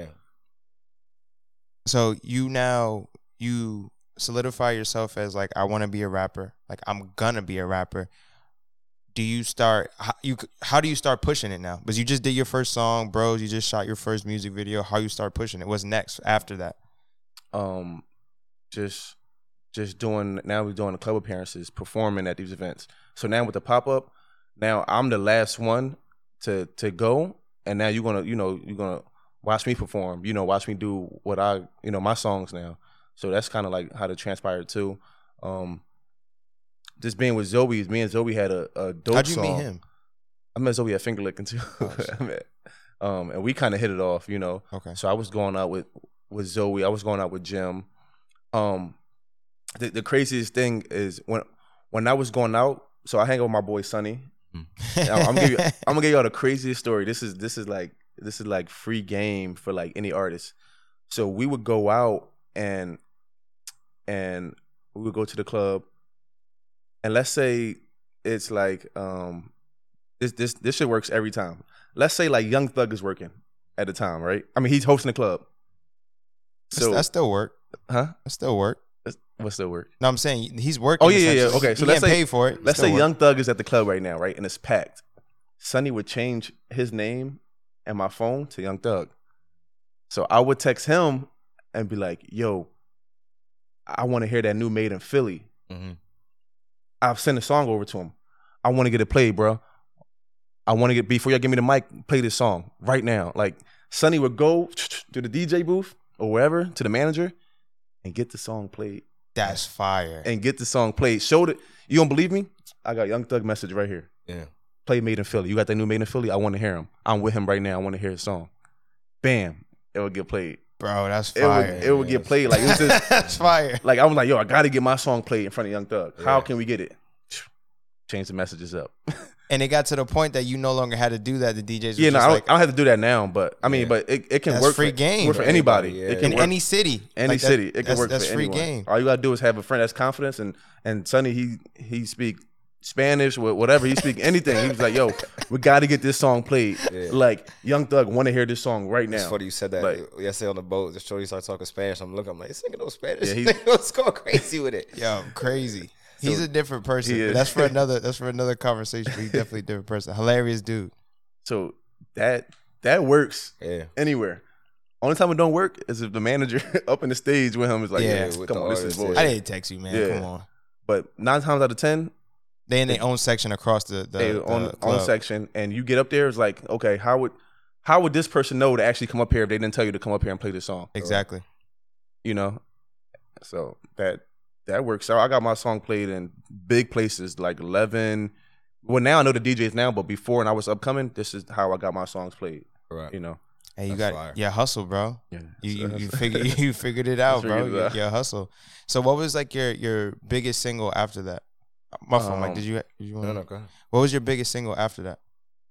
So you now you solidify yourself as like I want to be a rapper. Like I'm gonna be a rapper. Do you start? How, you how do you start pushing it now? Because you just did your first song, bros. You just shot your first music video. How you start pushing it? What's next after that? Um, just just doing now. We're doing the club appearances, performing at these events. So now with the pop up, now I'm the last one to to go, and now you're gonna you know you're gonna watch me perform. You know, watch me do what I you know my songs now. So that's kind of like how it transpired too. Um, just being with Zoe, me and Zoe had a, a dope How'd you song. meet him? I met Zoe at Finger Licking too. Oh, I met, um, and we kind of hit it off, you know. Okay. So I was going out with with Zoe. I was going out with Jim. Um, the, the craziest thing is when when I was going out. So I hang out with my boy Sonny. I'm, I'm gonna give you, I'm gonna give y'all the craziest story. This is this is like this is like free game for like any artist. So we would go out and and we would go to the club, and let's say it's like um this this this shit works every time. Let's say like Young Thug is working at the time, right? I mean he's hosting the club. So that still work. huh? That still work. What's still work? No, I'm saying he's working. Oh yeah, yeah, yeah. essentially. Okay, so he let's getting say paid for it. Let's Still say work. Young Thug is at the club right now, right, and it's packed. Sonny would change his name and my phone to Young Thug. So I would text him and be like, "Yo, I want to hear that new Made in Philly." Mm-hmm. I've sent a song over to him. I want to get it played, bro. I want to get before y'all give me the mic, play this song right now. Like Sonny would go to the D J booth or wherever to the manager and get the song played. That's fire. And get the song played. Showed it. You don't believe me? I got Young Thug message right here. Yeah. Play Made in Philly. You got that new Made in Philly? I want to hear him. I'm with him right now. I want to hear his song. Bam. It would get played. Bro, that's It fire. would, it would get played. Like it was just, That's fire. like I was like, yo, I got to get my song played in front of Young Thug. How Yeah. can we get it? Change the messages up. And it got to the point that you no longer had to do that. The D Js was Yeah, no, just I don't, like, I don't have to do that now, but I mean, Yeah. but it, it can That's work free for, game. work for For anybody. anybody, yeah. It can in work any city. any Like that- city. It can that's- work That's for free anyone. game. All you gotta do is have a friend that's confidence, and and Sonny he he speak Spanish, wh- whatever he speak anything. He was like, "Yo, we got to get this song played." Yeah. Like Young Thug want to hear this song right It's now. funny you said that. Like- Yesterday on the boat, the shorty started talking Spanish. I'm looking, I'm like, singing no Spanish. Yeah, Yeah, he- Let's go crazy with it. Yo, crazy. He's So- a different person. He But is. that's for another. That's for another conversation. But he's definitely a different person. Hilarious dude. So that that works Yeah. anywhere. Only time it don't work is if the manager up in the stage with him is like, Yeah, "Yeah, with come the on, this is artist, bullshit." I didn't text you, man. Yeah. Come on. But nine times out of ten, They in their own section across the the, they the on own club. section, and you get up there, it's like, okay, how would how would this person know to actually come up here if they didn't tell you to come up here and play this song? Exactly. You know, so that that works. So I got my song played in big places like eleven. Well, now I know the D Js now, but before when I was upcoming, this is how I got my songs played. Right. You know, Hey, you That's got fire. yeah, hustle, bro. yeah. You So you, that's- you figured you figured it out, bro. Figured it Your, out. your hustle. So what was like your your biggest single after that? My phone, Mike. Um, Did you did you want? No, no, go ahead. What was your biggest single after that?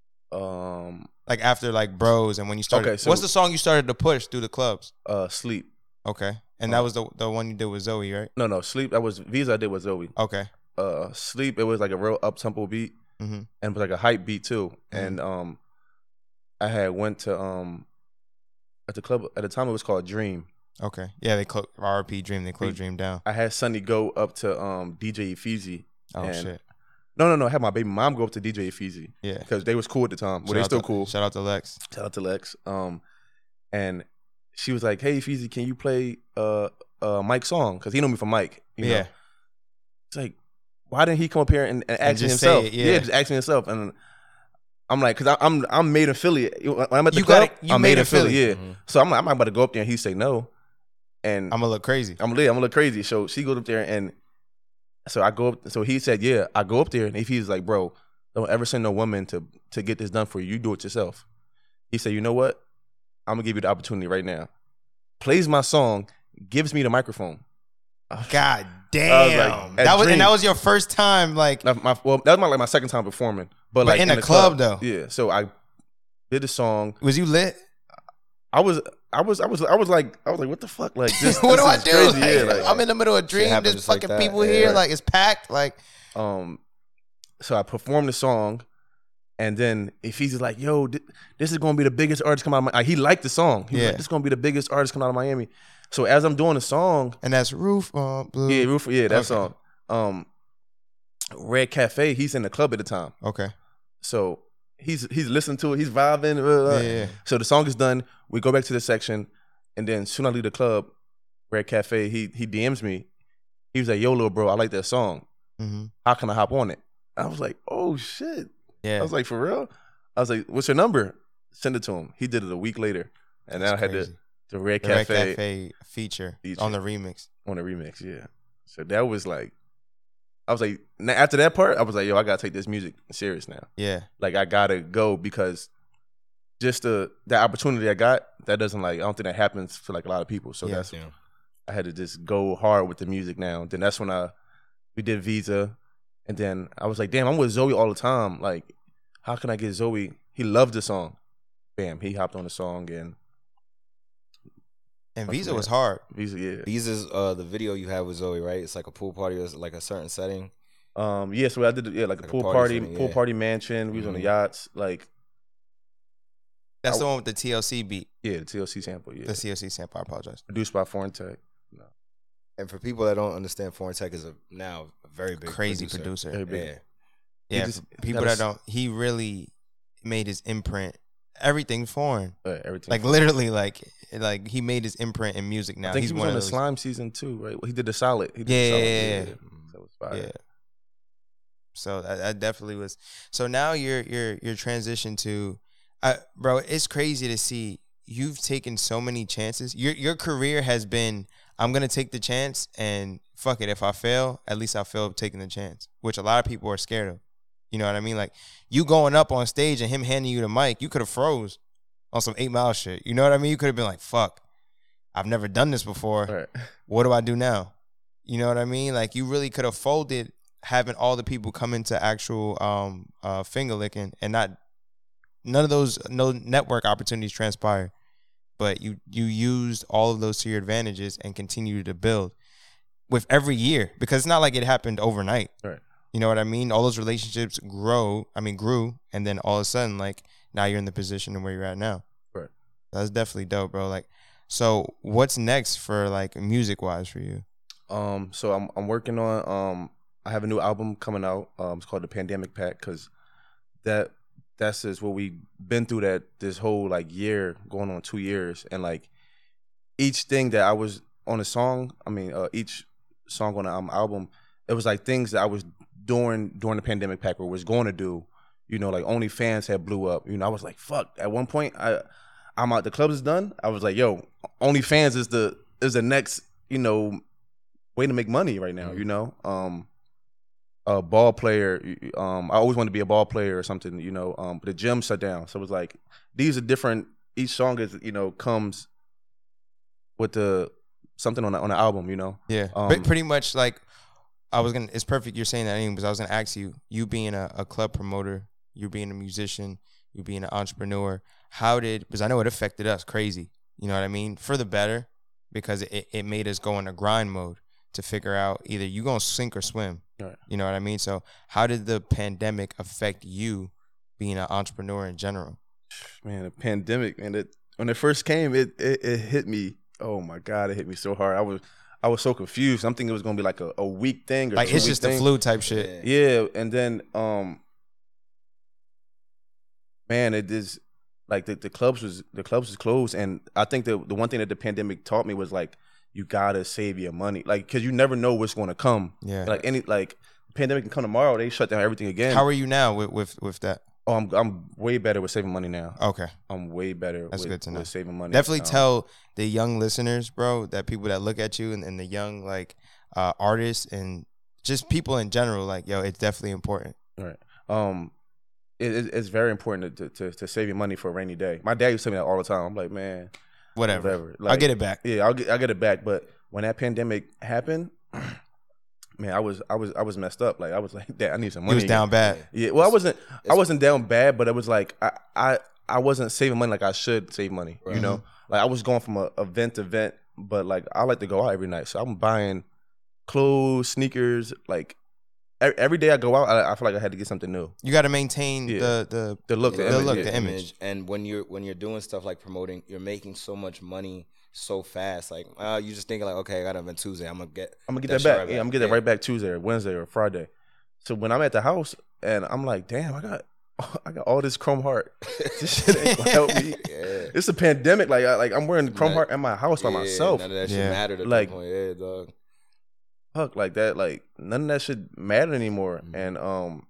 um, Like after like Bros and when you started. Okay, so- what's the song you started to push through the clubs? uh, sleep. Okay, and Uh, that was the the one you did with Zoe, right? No, no, sleep. That was Visa. I did with Zoe. Okay. Uh, sleep. It was like a real up tempo beat, Mm-hmm. and it was like a hype beat too. Mhm. And um, I had went to um, at the club at the time it was called Dream. Okay. Yeah, they closed R R P Dream. They closed We- Dream down. I had Sonny go up to um D J Efizi Oh and shit. No, no, no. I had my baby mom go up to D J Easy. Yeah. Because they was cool at the time. Well, Shout they out still to- cool. Shout out to Lex. Shout out to Lex. Um, and she was like, "Hey, Feezy, can you play uh uh Mike's song? Because he know me from Mike. You know? Yeah. It's like, why didn't he come up here and, and ask me just say himself? it, yeah. just ask me himself. And I'm like, because I'm I'm made in Philly. When I'm at the You club, got it- you I'm made made in in Philly. Philly. Yeah. Mhm. So I'm like, I'm not about to go up there and he say no. And I'm gonna look crazy. I'm lit. I'm gonna look crazy. So she goes up there and so I go up. So he said, "Yeah, I go up there." And if he's like, "Bro, don't ever send no woman to to get this done for you. You do it yourself." He said, "You know what? I'm gonna give you the opportunity right now." Plays my song, gives me the microphone. God damn. I was like, that at was and Dream- that was your first time, like. Now, my, well, that was my, like my second time performing, but, But like in a the club, though. Yeah. So I did the song. Was you lit? I was, I was, I was, I was like, I was like, what the fuck? Like, this, what this do I is do? Crazy. Like, Yeah, like, I'm in the middle of a dream. happens There's just like fucking that. people Yeah. here. Like it's packed. Like um, so I performed the song, and then if he's like, "Yo, th- this is gonna be the biggest artist come out of my," like, he liked the song. He was Yeah. like, "This is gonna be the biggest artist come out of Miami." So as I'm doing the song, and that's roof on blue. yeah, Roof, yeah, that Okay. song. Um, Red Cafe, he's in the club at the time, Okay. so he's he's listening to it, he's vibing. Blah, blah. Yeah, yeah. So the song is done. We go back to the section, and then soon I leave the club, Red Cafe, he he D Ms me. He was like, "Yo, little bro, I like that song. Mm-hmm. How can I hop on it?" I was like, "Oh shit." Yeah. I was like, "For real?" I was like, "What's your number?" Send it to him. He did it a week later, and then I had the, Crazy. the Red the Red Cafe, Cafe feature, Feature. on the remix. on the remix. Yeah, so that was like, I was like, na- after that part, I was like, "Yo, I gotta take this music serious now. Yeah. Like, I gotta go because just the the opportunity I got, that doesn't like, I don't think that happens for like a lot of people. So Yeah. that's Yeah. I had to just go hard with the music now. Then that's when I we did Visa, and then I was like, damn, I'm with Zoe all the time. Like, how can I get Zoe? He loved the song. Bam, he hopped on the song and And Fuck Visa man. was hard. Visa, yeah. These is uh the video you have with Zoe, right? It's like a pool party or it's like a certain setting. Um, yeah, so I did yeah, like a Like a pool party party, setting, pool yeah. party mansion. We was on the Mhm. yachts, like That's I- the one with the T L C beat. yeah, the T L C sample, yeah. The T L C sample. I apologize. Produced by Foreign Tech. And for people that don't understand, Foreign Tech is a now a very big Crazy producer. producer. Very big. Yeah. Yeah. just for people gotta that don't, he really made his imprint. Everything foreign. Uh, everything. Like literally, like like he made his imprint in music now. I think He's he was one on of the those. slime season too, right? He did the solid. He did Yeah, the solid. yeah, yeah, yeah. So it was fire. Yeah. So that, that definitely was. So now you're you're you're transitioned to, uh, bro. It's crazy to see you've taken so many chances. Your your career has been. I'm gonna take the chance and fuck it. If I fail, at least I fail taking the chance, which a lot of people are scared of. You know what I mean? Like you going up on stage and him handing you the mic, you could have froze on some eight mile shit. You know what I mean? You could have been like, "Fuck, I've never done this before. Right. What do I do now?" You know what I mean? Like you really could have folded having all the people come into actual um uh finger licking and not none of those no network opportunities transpired. But you you used all of those to your advantages and continue to build with every year because it's not like it happened overnight. Right. You know what I mean? All those relationships grow, I mean grew, and then all of a sudden like now you're in the position where you're at now. Right. That's definitely dope, bro. Like so what's next for like music wise for you? Um, so I'm I'm working on um I have a new album coming out. Um, it's called The Pandemic Pack because that that's just what we've been through that this whole like year going on two years and like each thing that I was on a song, I mean uh, each song on the um, album, it was like things that I was doing during the pandemic pack or was going to do. You know, like OnlyFans had blew up. You know, I was like, fuck. At one point, I I'm out. The club is done. I was like, yo, OnlyFans is the is the next you know way to make money right now. You know, um, a ball player. Um, I always wanted to be a ball player or something. You know, um, but the gym shut down, so it was like these are different. Each song is you know comes with the something on the, on the album. You know, Yeah, Um, but pretty much like I was gonna. It's perfect you're saying that anyway, because I was gonna ask you. You being a, a club promoter, you being a musician, you being an entrepreneur. How did? Because I know it affected us crazy. You know what I mean? For the better, because it it made us go into grind mode to figure out either you gonna sink or swim. Right. You know what I mean? So how did the pandemic affect you being an entrepreneur in general? man, the pandemic, man. It when it first came, it, it it hit me. Oh my god, it hit me so hard. I was I I was so confused. I'm thinking it was gonna be like a, a week thing or Like it's just the thing. flu type shit. Yeah, and then um, man, it is like the, the clubs was the clubs was closed, and I think the the one thing that the pandemic taught me was like you gotta save your money, like because you never know what's going to come. Yeah. Like any like pandemic can come tomorrow, they shut down everything again. How are you now with with, with that? Oh, I'm I'm way better with saving money now. Okay. I'm way better. That's with, good to know. with saving money. Definitely Um, tell the young listeners, bro, that people that look at you and, and the young like uh, artists and just people in general, like, yo, it's definitely important. Right. Um, it, it- it's very important to, to to save your money for a rainy day. My dad used to tell me that all the time. I'm like, man, Whatever. whatever. I'll Like, get it back. Yeah, I'll get I get it back. But when that pandemic happened, man, I was I was I was messed up. Like I was like, Dad, I need some You money. was down again. bad. Yeah. Well, I wasn't I wasn't down bad, but it was like I I, I wasn't saving money like I should save money. You know, like I was going from a event to event, but like I like to go out every night, so I'm buying clothes, sneakers, like. e- Every day I go out, I, I feel like I had to get something new. You got to maintain Yeah. the the The look, the the image, look, yeah. the image. And when you're when you're doing stuff like promoting, you're making so much money so fast. Like uh, you just thinking like, okay, I got an event Tuesday. I'm gonna get. I'm gonna get that that, shit back. right Yeah, I'm back. gonna get that Yeah. right back Tuesday or Wednesday or Friday. So when I'm at the house and I'm like, damn, I got, I got all this Chrome Heart. This shit ain't gonna help me. Yeah. It's a pandemic. Like, I, like I'm wearing Chrome Nah, Heart at my house by Yeah, myself. None of that shit Yeah. mattered at Like- that point. Yeah, dog. Fuck, like that. Like none of that shit mattered anymore. Mhm. And um,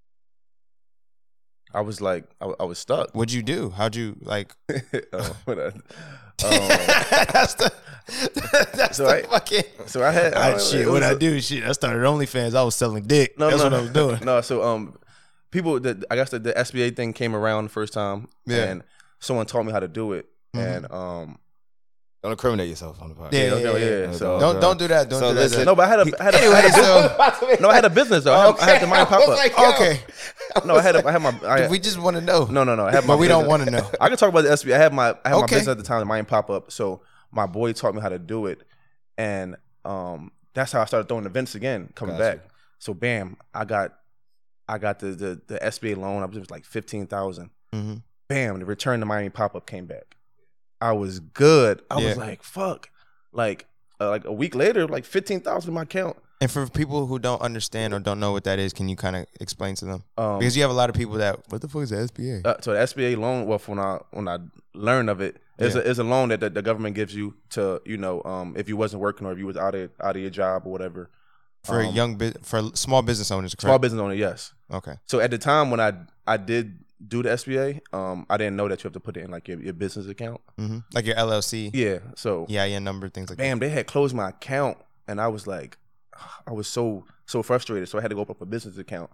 I was like, I, I was stuck. What'd you do? How'd you like? Uh, what I- um, that's the that's So the I- fucking. so I had Ah, I, shit, it what was I a- do? Shit, I started OnlyFans. I was selling dick. No, That's no, what I was doing. No, so um, people, the, I guess the, the S B A thing came around the first time, Yeah. and someone taught me how to do it, Mhm. and um, Don't incriminate yourself on the podcast. Yeah, yeah, yeah, yeah, yeah. so- Don't don't do that. Don't So do that. listen- no, but I had a, I had a, I Anyway, had a so no, I had a business though. I had, I had the mind pop up. okay, No, I had, a, I had my, I, we just want to know. no, no, no, I had my. but we don't business. want to know. I can talk about the S B A. I had my, I had my Okay. business at the time, the mind pop up. So my boy taught me how to do it, and um, that's how I started throwing events again, coming Gotcha. back. So bam, I got, I got the the, the S B A loan. I was just like fifteen thousand. Mhm. Bam, the return to Miami pop up came back. I was good. I Yeah. was like, fuck. Like, uh, like a week later, like fifteen thousand in my account. And for people who don't understand or don't know what that is, can you kind of explain to them? Um, Because you have a lot of people that, what the fuck is the S B A? uh, so the S B A loan. Well, when I when I learned of it, it's Yeah. a it's a loan that the, the government gives you to, you know, um, if you wasn't working or if you was out of out of your job or whatever. For um, young, bu- for small business owners, correct? Small business owner, yes. Okay. So at the time when I I did do the S B A, um, I didn't know that you have to put it in like your, your business account. hmm Like your L L C, Yeah. So yeah, yeah, number, things like bam, they had closed my account, and I was like, I was so so frustrated. So I had to go open up a business account.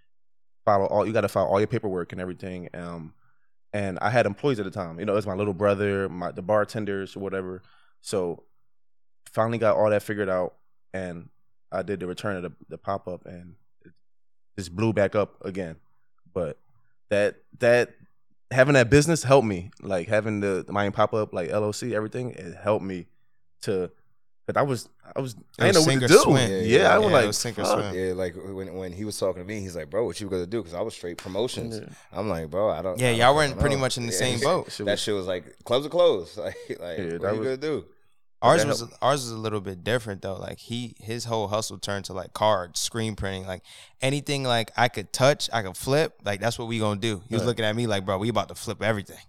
Follow all you got to file all your paperwork and everything. Um, and I had employees at the time. You know, it was my little brother, my the bartenders or whatever. So finally got all that figured out, and I did the return of the, the pop up, and it just blew back up again. But that that having that business helped me, like having the, the Miami pop up, like L L C, everything, it helped me to. But I was, I was, I was didn't know sink what or to do. swim. Yeah, Yeah, yeah, I was yeah, it like, was sink or fuck. swim. Yeah, like when when he was talking to me, he's like, "Bro, what you gonna do?" Because I was straight promotions. Yeah. I'm like, "Bro, I don't." Yeah, I don't y'all weren't fucking pretty know." much in the Yeah. same boat. Shit That was- shit was like clubs are closed. Like, like Yeah, what that are you was- gonna do? Ours that was ours was a little bit different though. Like he his whole hustle turned to like cards, screen printing, like anything like I could touch, I could flip. Like that's what we gonna do. He was Right. looking at me like, bro, we about to flip everything.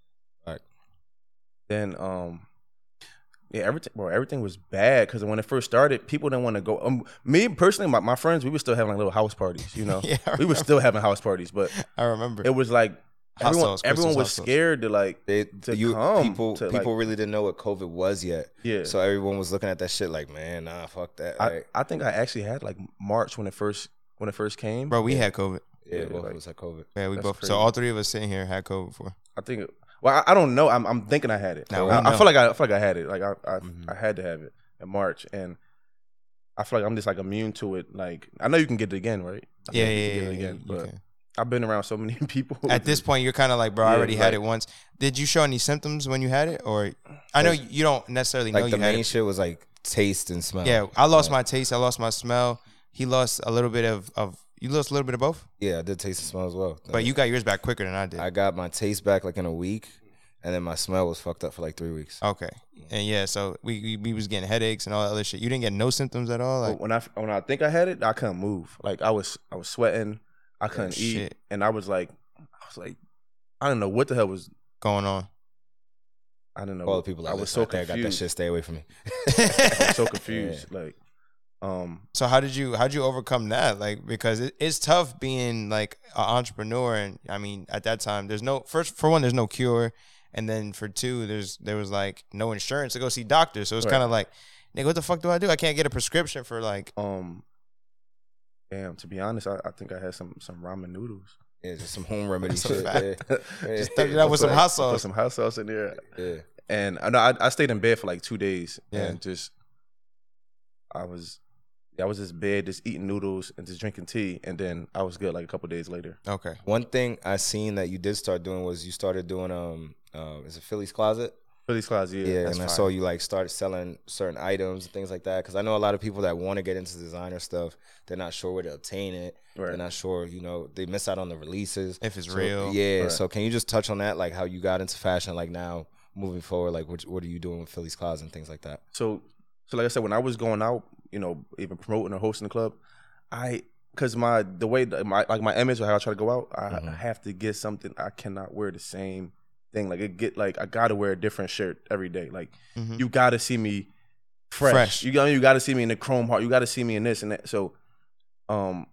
Then um yeah, everything bro, everything was bad because when it first started, people didn't want to go. Um, me personally, my, my friends, we were still having like little house parties, you know. Yeah, I we were still having house parties, but I remember. it was like Hot everyone, sauce, everyone Crystal's was hot sauce. scared to like They, to you, come people to, people like- really didn't know what COVID was yet. yeah. So everyone was looking at that shit like, man, nah, fuck that. I, Like, I think I actually had like March when it first when it first came. Bro, we had COVID. yeah, yeah, both like- of us had COVID. Yeah, we That's both. crazy. So all three of us sitting here had COVID before. I think. It, well, I, I don't know. I'm, I'm thinking I had it. Now we I, I know. feel like I, I feel like I had it. Like I, I, Mhm. I had to have it in March, and I feel like I'm just like immune to it. Like I know you can get it again, right? I Yeah, think you yeah, can yeah. get it yeah, again, you but can. I've been around so many people. At this point, you're kind of like, bro, I Yeah, already had like- it once. Did you show any symptoms when you had it, or I know you don't necessarily know Like the you had main it. shit was like taste and smell. Yeah, I lost Yeah. my taste. I lost my smell. He lost a little bit of, of you lost a little bit of both, Yeah, I did taste and smell as well. but you got yours back quicker than I did. I got my taste back like in a week, and then my smell was fucked up for like three weeks. Okay, and yeah, so we, we we was getting headaches and all that other shit. You didn't get no symptoms at all. Like when I when I think I had it, I couldn't move. Like I was I was sweating, I couldn't Yeah, eat, shit. and I was like, I was like, I don't know what the hell was. going on. I don't know. All the people I that was so out there confused. got that shit. Stay away from me. I was so confused. Like, um, So how did you how did you overcome that? Like because it, it's tough being like an entrepreneur, and I mean at that time there's no first for one there's no cure, and then for two there's there was like no insurance to go see doctors, so it's Right. kind of like, nigga, what the fuck do I do? I can't get a prescription for like. um, damn. To be honest, I, I think I had some some ramen noodles. Yeah, just some home remedy That's a shit. fact. Yeah. Just thug it out with some hot Put sauce. some hot sauce in there, Yeah. and I know I, I stayed in bed for like two days, Yeah. and just I was. I was just bed, just eating noodles and just drinking tea, and then I was good. Like a couple days later. Okay. One thing I seen that you did start doing was you started doing um uh, is it Philly's Closet? Philly's Closet, yeah, Yeah, that's and I fire. saw you like start selling certain items and things like that. Because I know a lot of people that want to get into designer stuff, they're not sure where to obtain it. Right. They're not sure, you know, they miss out on the releases. If it's So, real. Yeah. Right. So can you just touch on that, like how you got into fashion, like now moving forward, like what what are you doing with Philly's Closet and things like that? So, so like I said, when I was going out, you know, even promoting or hosting the club, I, cause my the way that my like my image or how I try to go out, I, Mhm. I have to get something. I cannot wear the same thing. Like it get like I gotta wear a different shirt every day. Like Mhm. you gotta see me fresh. Fresh. You got you gotta see me in the chrome heart. You gotta see me in this and that. So, um,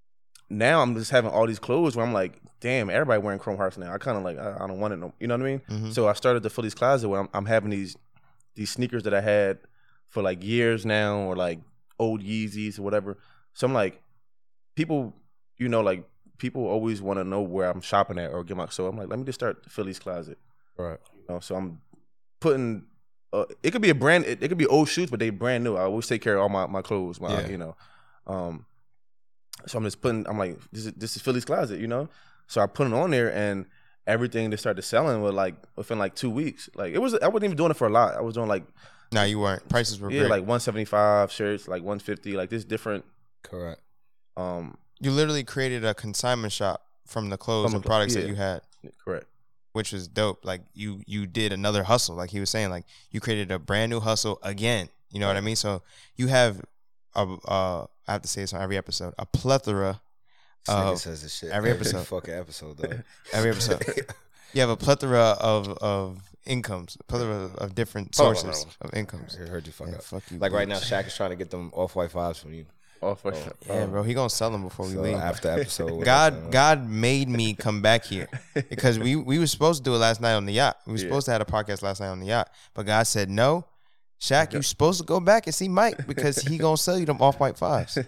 now I'm just having all these clothes where I'm like, damn, everybody wearing chrome hearts now. I kind of like I, I don't want it no. You know what I mean? Mhm. So I started the Philly's Closet where I'm, I'm having these these sneakers that I had for like years now, or like old Yeezys or whatever. So I'm like, people, you know, like people always want to know where I'm shopping at or get my. So I'm like, let me just start the Philly's Closet. Right. You know, so I'm putting. Uh, it could be a brand. It, it could be old shoes, but they brand new. I always take care of all my my clothes. My, Yeah. you know. Um. So I'm just putting. I'm like, this is this is Philly's Closet. You know. So I put it on there, and everything that started selling was like within like two weeks. Like it was. I wasn't even doing it for a lot. I was doing like. No, you weren't. Prices were Yeah, great. like one seventy-five shirts, like one fifty, like this different. Correct. Um, You literally created a consignment shop from the clothes From and the- products that yeah. you had, correct. which was dope. Like you you did another hustle, like he was saying. Like you created a brand new hustle again. You know what I mean? So you have a uh, I have to say this on every episode, a plethora. This nigga Uh, says this shit every episode. fucking episode though. Every episode. You have a plethora of of incomes, a plethora of different Hold on, sources hold of incomes. I heard you fuck Yeah, up. fuck you, Like right now, bitch. Shaq is trying to get them off-white fives from you. Oh, for Oh, sure. Yeah, bro, he gonna sell them before we So leave. after episode, what else, God, uh, God made me come back here because we we were supposed to do it last night on the yacht. We were Yeah. supposed to have a podcast last night on the yacht, but God said no. Shaq, you supposed to go back and see Mike because he gonna sell you them off white fives.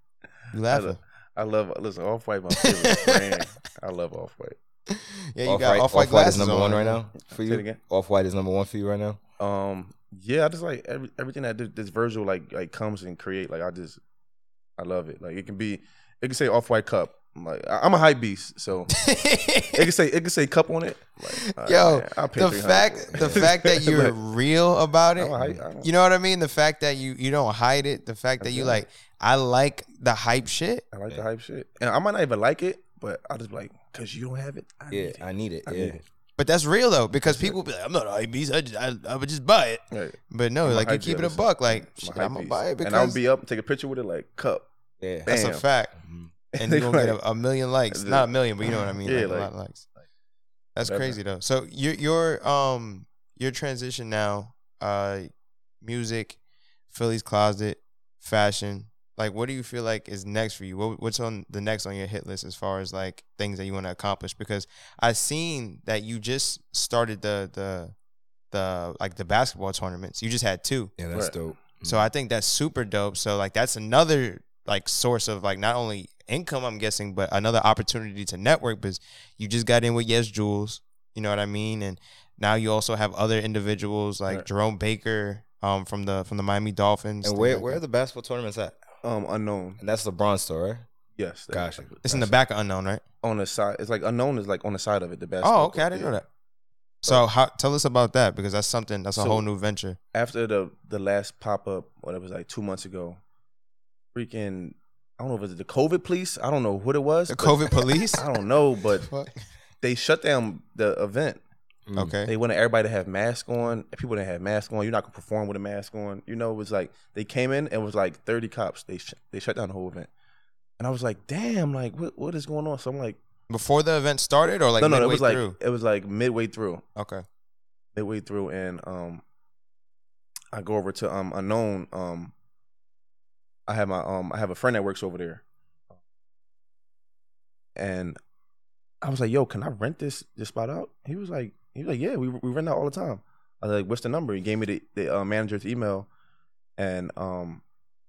You I laughing? love, I love listen, Off White my favorite brand. I love Off White. Yeah, you Off-white, got off white Off-white glasses is number on one right now for Say it you. again. Off-white is number one for you right now. Um, yeah, I just like every, everything that this, this Virgil like like comes and create. Like I just, I love it. Like it can be, it can say Off White cup. I'm like I- I'm a hype beast, so it can say it can say cup on it. Like, all Yo, man, I'll pay the three hundred fact for it. the fact that you're Like, real about it, I'm a hype- I don't- you know what I mean? The fact that you you don't hide it, the fact that you Yeah. like, I like the hype shit. I like the hype shit, and I might not even like it, but I just be like, cause you don't have it. I Yeah, need it. I need it. I Yeah, need it. But that's real though, because people be like, I'm not a hype beast. I just I, I would just buy it. Right. But no, I'm a like you hype keep it beast. a buck. Like I'm a shit, hype I'm gonna beast. buy it because and I'll be up, take a picture with it, like cup. yeah. that's a Bam. fact. Mhm. And you're gonna get a, a million likes. The- Not a million, but you know what I mean. Yeah, like, a like- lot of likes. That's whatever. crazy though. So your your um your transition now, uh, music, Philly's Closet, fashion. Like, what do you feel like is next for you? What, what's on the next on your hit list as far as like things that you want to accomplish? Because I seen that you just started the the the like the basketball tournaments. You just had two. Yeah, that's Right. dope. So I think that's super dope. So like that's another like source of like not only income, I'm guessing, but another opportunity to network because you just got in with Yes Jules, you know what I mean? And now you also have other individuals like Right. Jerome Baker um from the from the Miami Dolphins. And things where like where are that. the basketball tournaments at? Um, unknown. And that's LeBron's store, right? Yes. that- Gotcha. like, It's in the that's back of Unknown, right? on the side. It's like unknown is like on the side of it. The basketball. Oh, okay, I didn't court, know yeah. that. So how, tell us about that because that's something that's a So- whole new venture. After the the last pop up, whatever, was like two months ago, freaking, I don't know if it was the COVID police. I don't know what it was. The but- COVID police? I don't know, but Fuck. they shut down the event. Mm. Okay. They wanted everybody to have masks on. People didn't have masks on. You're not gonna perform with a mask on. You know, it was like they came in and it was like thirty cops. They sh- they shut down the whole event, and I was like, damn, like what what is going on? So I'm like, Before the event started, or like no, no, midway it was like through? it was like midway through, Okay. midway through, and um, I go over to um Unknown. Um, I have my um I have a friend that works over there, and I was like, yo, can I rent this this spot out? He was like, he was like, yeah, we we rent out all the time. I was like, what's the number? He gave me the, the uh, manager's email, and um,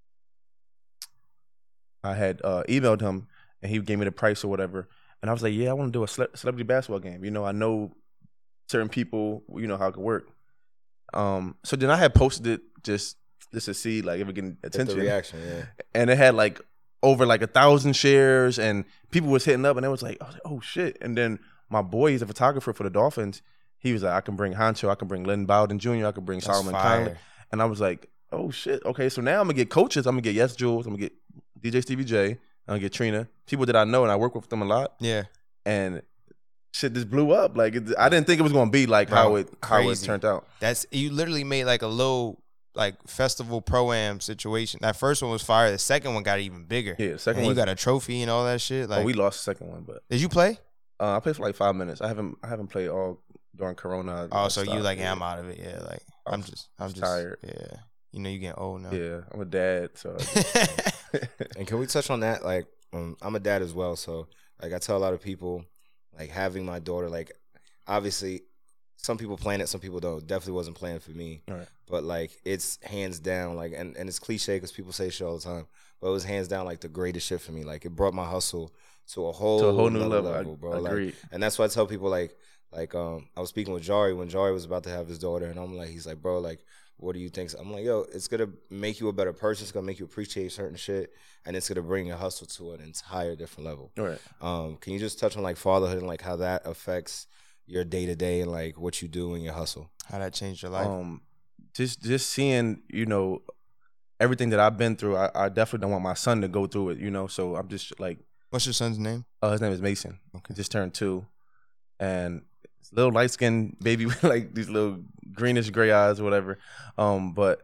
I had uh, emailed him, and he gave me the price or whatever. And I was like, yeah, I want to do a cele- celebrity basketball game. You know, I know certain people, you know how it could work. Um, so then I had posted it just just to see like if it getting Get attention. the reaction, yeah. And it had like over like a thousand shares, and people was hitting up, and it was like, I was like, oh shit. And then my boy, he's a photographer for the Dolphins. He was like, I can bring Honcho, I can bring Lynn Bowden Junior, I can bring That's Solomon fire. Conley. And I was like, oh shit. Okay, so now I'm gonna get coaches. I'm gonna get Yes Jules. I'm gonna get D J Stevie J. I'm gonna get Trina. People that I know, and I work with them a lot. Yeah. And shit just blew up. Like it, I didn't think it was gonna be like Bro, how it how it crazy. turned out. That's you literally made like a little like festival pro-am situation. That first one was fire. The second one got even bigger. Yeah, the second and one. you got a trophy and all that shit. Like, oh, we lost the second one, but did you play? uh, I played for like five minutes. I haven't I haven't played all during Corona. Oh, I so you stopped. like, yeah. yeah, I'm out of it. Yeah, like I I'm was just, I'm just tired. Yeah, you know, you getting old now. Yeah, I'm a dad, so And can we touch on that? Like, um, I'm a dad as well, so like I tell a lot of people, like having my daughter, like obviously some people plan it, some people don't. Definitely wasn't planned for me, Right. but like it's hands down, like, and, and it's cliche because people say shit all the time, but it was hands down like the greatest shit for me. Like it brought my hustle to a whole, to a whole new nother level. I, bro. Like, agreed. and that's why I tell people like, like um, I was speaking with Jari when Jari was about to have his daughter, and I'm like, he's like, bro, like, what do you think? I'm like, yo, it's gonna make you a better person. It's gonna make you appreciate certain shit, and it's gonna bring your hustle to an entire different level. Right. Um, can you just touch on like fatherhood and like how that affects your day to day and like what you do in your hustle? How that changed your life? Um, just just seeing, you know, everything that I've been through. I, I definitely don't want my son to go through it, you know. So I'm just like, What's your son's name? uh, his name is Mason. Okay. He just turned two, and it's a little light skinned baby with like these little greenish gray eyes or whatever. Um, but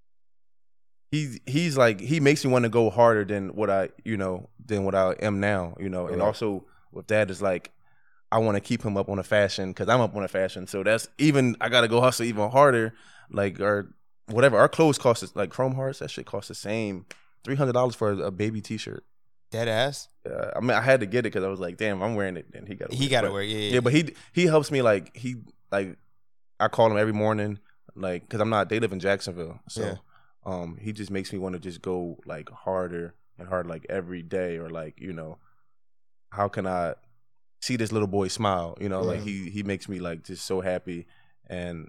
he's he's like he makes me want to go harder than what I you know than what I am now, you know. And Right. also with that is like I want to keep him up on the fashion because I'm up on the fashion. So that's even I got to go hustle even harder. Like our whatever our clothes cost us like Chrome Hearts. That shit costs the same three hundred dollars for a baby T-shirt. Dead ass. Uh, I mean, I had to get it because I was like, damn, I'm wearing it, and he got to. He got to wear. Yeah, yeah. Yeah, but he he helps me like he like I call him every morning like because I'm not they live in Jacksonville, so Yeah. um he just makes me want to just go like harder and harder like every day or like you know how can I see this little boy smile, you know, like Mhm. he he makes me like just so happy, and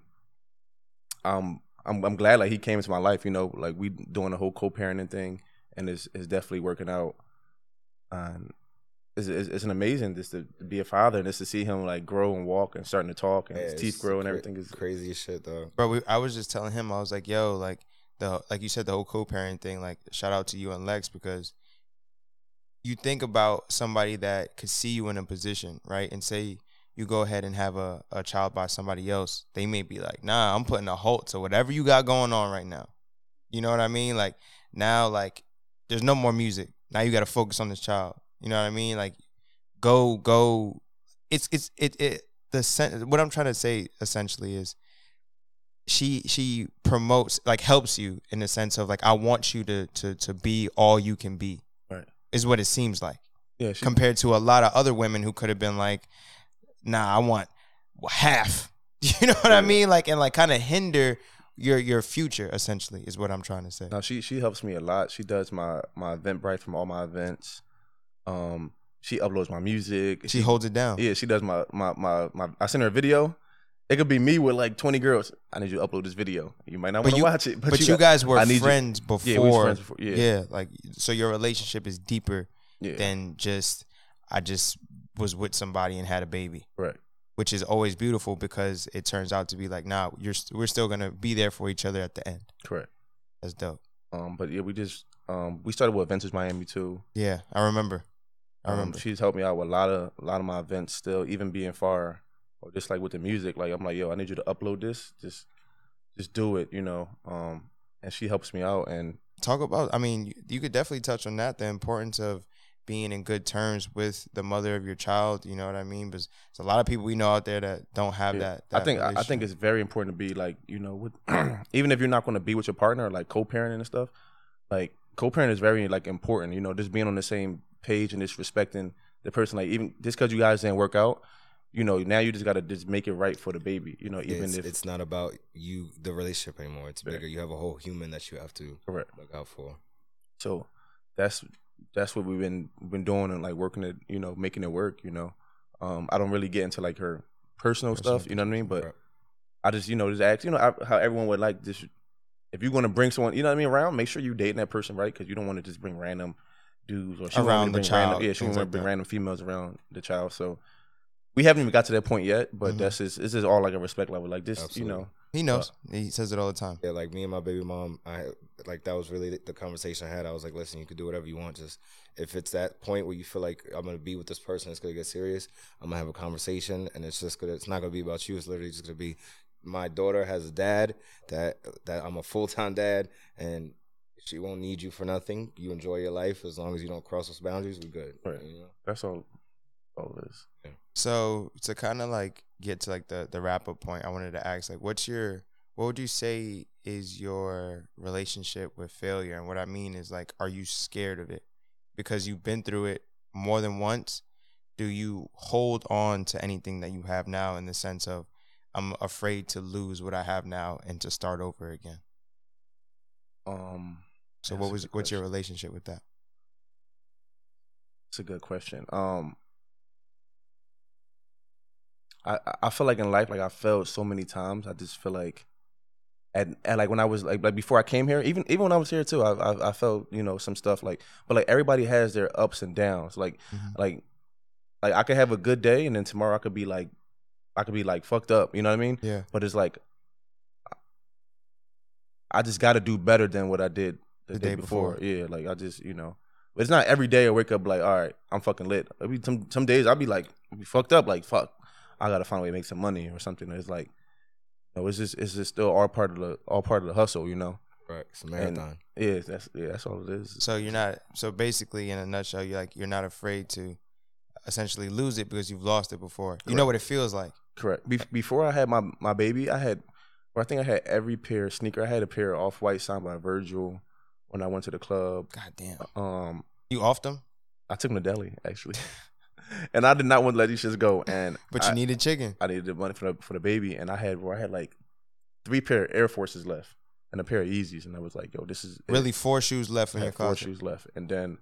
um I'm I'm glad like he came into my life, you know, like we doing the whole co-parenting thing, and it's it's definitely working out. And it's, it's, it's an amazing just to be a father and just to see him like grow and walk and starting to talk and Yeah, his it's teeth grow and cra- everything is crazy as shit though. Bro, we, I was just telling him, I was like, yo, like the like you said, the whole co-parent thing, like shout out to you and Lex, because you think about somebody that could see you in a position, right? And say you go ahead and have a, a child by somebody else, they may be like, nah, I'm putting a halt to whatever you got going on right now. You know what I mean? Like now, like there's no more music. Now you got to focus on this child. You know what I mean? Like go, go. It's, it's, it, it, the sen- what I'm trying to say essentially is she, she promotes, like helps you in the sense of like, I want you to, to, to be all you can be. Right. Is what it seems like. yeah she, Compared to a lot of other women who could have been like, nah, I want half. You know what I mean? Like, and like kind of hinder your your future, essentially, is what I'm trying to say. no she she helps me a lot. She does my my Eventbrite from all my events. Um, she uploads my music. She holds it down. Yeah, she does my my my my. I send her a video. It could be me with like twenty girls. I need you to upload this video. You might not But want to you- watch it, but, But you got- guys were I need you- friends before. Yeah, we was friends before. Yeah, Yeah, like so your relationship is deeper yeah, than just I just was with somebody and had a baby, right. which is always beautiful because it turns out to be like, nah, you're st- we're still gonna be there for each other at the end. Correct. That's dope. Um, but yeah, we just um we started with Adventures Miami too. Yeah, I remember. I Um, remember. she's helped me out with a lot of a lot of my events still, even being far or just like with the music, like I'm like, yo, I need you to upload this, just just do it, you know. Um, and she helps me out. And talk about, I mean, you, you could definitely touch on that, the importance of being in good terms with the mother of your child, you know what I mean? Because there's a lot of people we know out there that don't have yeah, that, that I think I, I think relationship. it's very important to be like, you know, with even if you're not going to be with your partner, like co-parenting and stuff, like co-parenting is very like important, you know, just being on the same page and just respecting the person. Like even just because you guys didn't work out, you know, now you just got to just make it right for the baby, you know, even it's, if it's not about you, the relationship anymore. It's bigger. Yeah. You have a whole human that you have to correct. look out for. So that's that's what we've been been doing and like working it, you know, making it work, you know. Um, I don't really get into like her personal, personal stuff, you know what I mean? But right. I just, you know, just ask, you know, I, how everyone would like this. If you're going to bring someone, you know what I mean, around, make sure you're dating that person, right? Because you don't want to just bring random dudes or she Around the bring child, Random, yeah, she things want to like bring that. random females around the child. So we haven't even got to that point yet, but Mhm. that's just, it's just all like a respect level. Like this, Absolutely. you know. He knows. He says it all the time. Yeah, like me and my baby mom, I like that was really the, the conversation I had. I was like, listen, you can do whatever you want. Just if it's that point where you feel like I'm gonna be with this person, it's gonna get serious. I'm gonna have a conversation, and it's just gonna. It's not gonna be about you. It's literally just gonna be my daughter has a dad that that I'm a full time dad, and she won't need you for nothing. You enjoy your life as long as you don't cross those boundaries. We're good. Right. You know? That's all, all it is. Yeah. So to kind of like get to like the, the wrap up point, I wanted to ask, like, what's your, what would you say is your relationship with failure? And what I mean is like, are you scared of it? Because you've been through it more than once. Do you hold on to anything that you have now in the sense of, I'm afraid to lose what I have now and to start over again? Um, So that's what a was, good what's your question. relationship with that? It's a good question. Um, I I feel like in life, like I failed so many times. I just feel like, at, at like when I was like like before I came here, even even when I was here too, I, I I felt, you know, some stuff like, but like everybody has their ups and downs. Like Mhm. like like I could have a good day and then tomorrow I could be like I could be like fucked up. You know what I mean? Yeah. But it's like I just got to do better than what I did the, The day, day before. before. Yeah, like I just, you know, but it's not every day I wake up like, all right, I'm fucking lit. I mean, some some days I'll be like, I'll be fucked up, like fuck, I gotta find a way to make some money or something. It's like, you know, it's just it's just still all part of the all part of the hustle, you know. Right. It's a And, marathon. yeah, that's yeah, that's all it is. So you're not, so basically in a nutshell, you're like, you're not afraid to essentially lose it because you've lost it before. You know Correct. what it feels like. Correct. Be- before I had my my baby, I had, well, I think I had every pair of sneaker. I had a pair of Off White signed by Virgil when I went to the club. God damn. Um, You off them? I took them to Delhi actually, and I did not want to let these shits go. And But you I, needed chicken. I needed the money for the for the baby, and I had where I had like three pair of Air Forces left and a pair of Yeezys, and I was like, yo, this is it. Really four shoes left I in your had four closet. shoes left, and then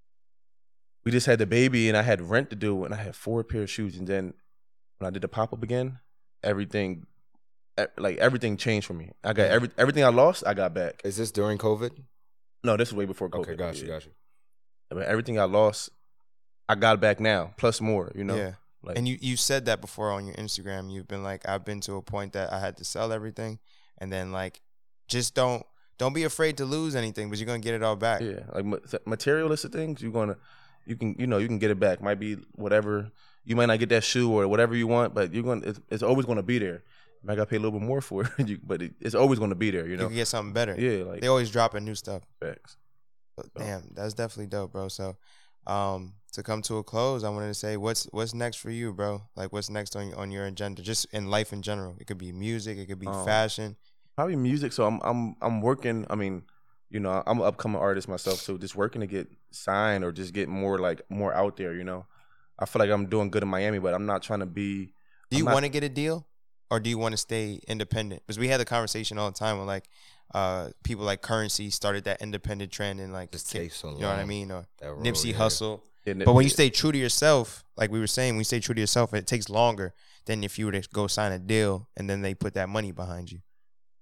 we just had the baby, and I had rent to do, and I had four pair of shoes, and then when I did the pop up again, everything, e- like everything changed for me. I got Yeah. every everything I lost, I got back. Is this during COVID? No, this is way before COVID. Okay, got you, yeah. got you. But everything I lost, I got back now, plus more. You know, Yeah. like And you, you said that before on your Instagram. You've been like, I've been to a point that I had to sell everything. And then like, just don't, don't be afraid to lose anything, because you're going to get it all back. yeah, like ma- materialistic things, you're gonna, you can, you know, you can get it back. Might be whatever. You might not get that shoe or whatever you want, but you're gonna, it's, it's always gonna be there. You might gotta pay a little bit more for it, you, but it, it's always gonna be there. You You know, can get something better. yeah, like They always dropping new stuff. facts. But damn, that's definitely dope, bro. So, um, to come to a close, I wanted to say, what's what's next for you, bro? Like, what's next on on your agenda, just in life in general? It could be music, it could be Um, fashion. Probably music. So I'm I'm I'm working. I mean, you know, I'm an upcoming artist myself, so just working to get signed or just get more like more out there. You know, I feel like I'm doing good in Miami, but I'm not trying to be. Do you I'm not- want to get a deal, or do you want to stay independent? Because we had the conversation all the time with like, uh, people like Currency started that independent trend and like, Just ki- takes so long. you know what I mean, or That road, Nipsey yeah. Hussle. Yeah, But when you yeah. stay true to yourself, like we were saying, when you stay true to yourself, it takes longer than if you were to go sign a deal and then they put that money behind you.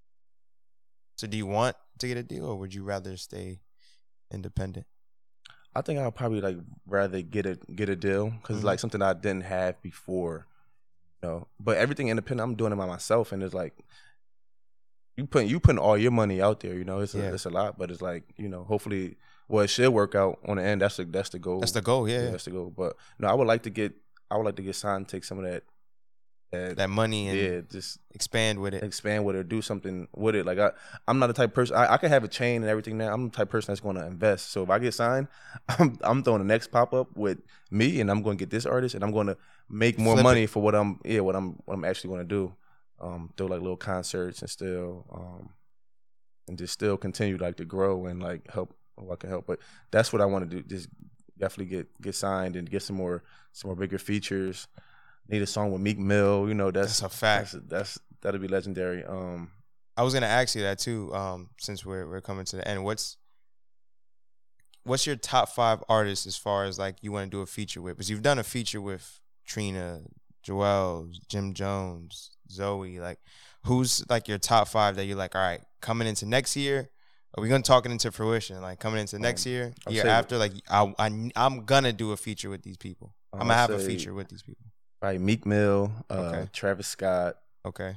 So do you want to get a deal, or would you rather stay independent? I think I'll probably like rather get a get a deal because Mhm. it's like something I didn't have before, you know. But everything independent, I'm doing it by myself, and it's like you putting you putting all your money out there, you know. It's a, Yeah. it's a lot, but it's like, you know, hopefully, well, it should work out on the end. That's the that's the goal. That's the goal, yeah. Yeah, yeah. that's the goal. But no, I would like to get I would like to get signed, take some of that that, that money and yeah, just expand with it. expand with it or do something with it. Like I, I'm not the type of person. I, I can have a chain and everything now. I'm the type of person that's going to invest. So if I get signed, I'm, I'm throwing the next pop up with me, and I'm going to get this artist, and I'm going to make more Flip money it. for what I'm yeah what I'm what I'm actually going to do. Um, throw like little concerts and still um, and just still continue like to grow and like help who I can help. But that's what I want to do. Just definitely get get signed and get some more some more bigger features. Need a song with Meek Mill, you know. That's, That's a fact. That's, that's that'll be legendary. Um, I was gonna ask you that too. Um, since we're we're coming to the end, what's what's your top five artists as far as like you want to do a feature with? Because you've done a feature with Trina, Joel, Jim Jones, Zoe. Like, who's like your top five that you're like, all right, coming into next year? Are we gonna talk it into fruition? Like coming into next Um, year, I'll year say- after? Like, I, I I'm gonna do a feature with these people. I'm gonna I'll have a say- feature with these people. Right, Meek Mill, uh, Okay. Travis Scott. Okay.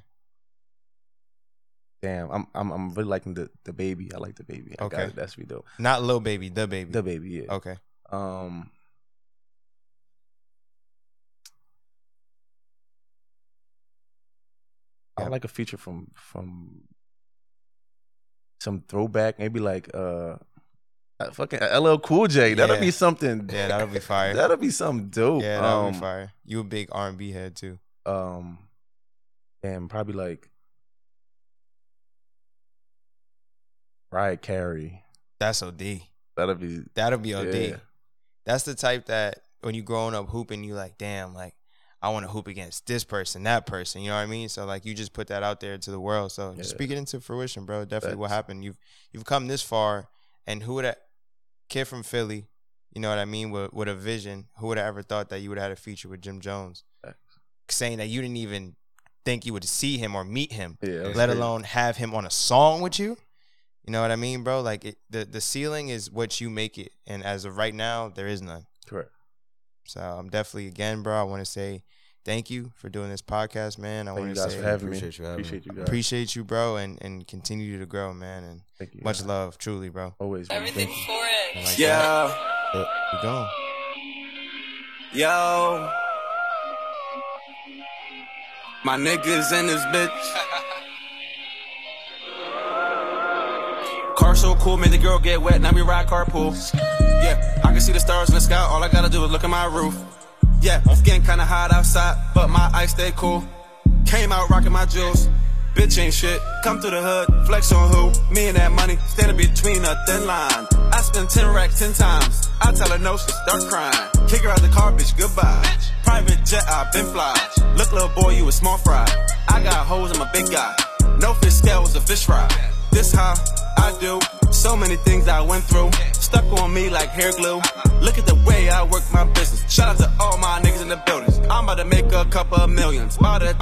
Damn, I'm I'm I'm really liking the the baby. I like the baby. I Okay. got it. That's be dope. Not Lil Baby, the baby. The baby, yeah. Okay. Um, I Yeah. like a feature from from some throwback, maybe like uh, uh, fucking L L Cool J. That'll Yeah. be something. Yeah, that'll be fire. That'll be something dope. Yeah, that'll um, be fire. You a big R and B head too. Um, and probably like Mariah Carey. That's O D. That'll be That'll be O D. Yeah. That's the type that when you growing up hooping, you like, damn, like I want to hoop against this person, that person. You know what I mean? So like you just put that out there to the world. So just Yeah. speak it into fruition, bro. Definitely what Facts. happened. You've you've come this far, and who would have kid from Philly? You know what I mean? With with a vision, who would have ever thought that you would have had a feature with Jim Jones? Facts. Saying that you didn't even think you would see him or meet him, Yeah, that's let crazy. alone have him on a song with you. You know what I mean, bro? Like it, the the ceiling is what you make it, and as of right now, there is none. Correct. So I'm definitely again, bro. I want to say thank you for doing this podcast, man. I Thank want you to guys say for having me. appreciate you having me. Appreciate you guys. appreciate you, bro, and and continue to grow, man. And Thank you. much guys. love, truly, bro. Always. Man. Thank you. I like Yeah, that. Uh, keep going. yo. My niggas in this bitch. Car so cool, made the girl get wet, now we ride carpool. Yeah, I can see the stars in the sky, all I gotta do is look at my roof. Yeah, it's getting kinda hot outside, but my eyes stay cool. Came out rocking my jewels. Bitch ain't shit, come through the hood, flex on who? Me and that money, standing between a thin line. I spend ten racks ten times, I tell her no, she start crying. Kick her out the car, bitch, goodbye. Private jet, I been fly. Look, little boy, you a small fry. I got hoes, I'm a big guy. No fish scale was a fish fry. This how I do, so many things I went through. Stuck on me like hair glue. Look at the way I work my business. Shout out to all my niggas in the buildings. I'm about to make a couple of millions. About to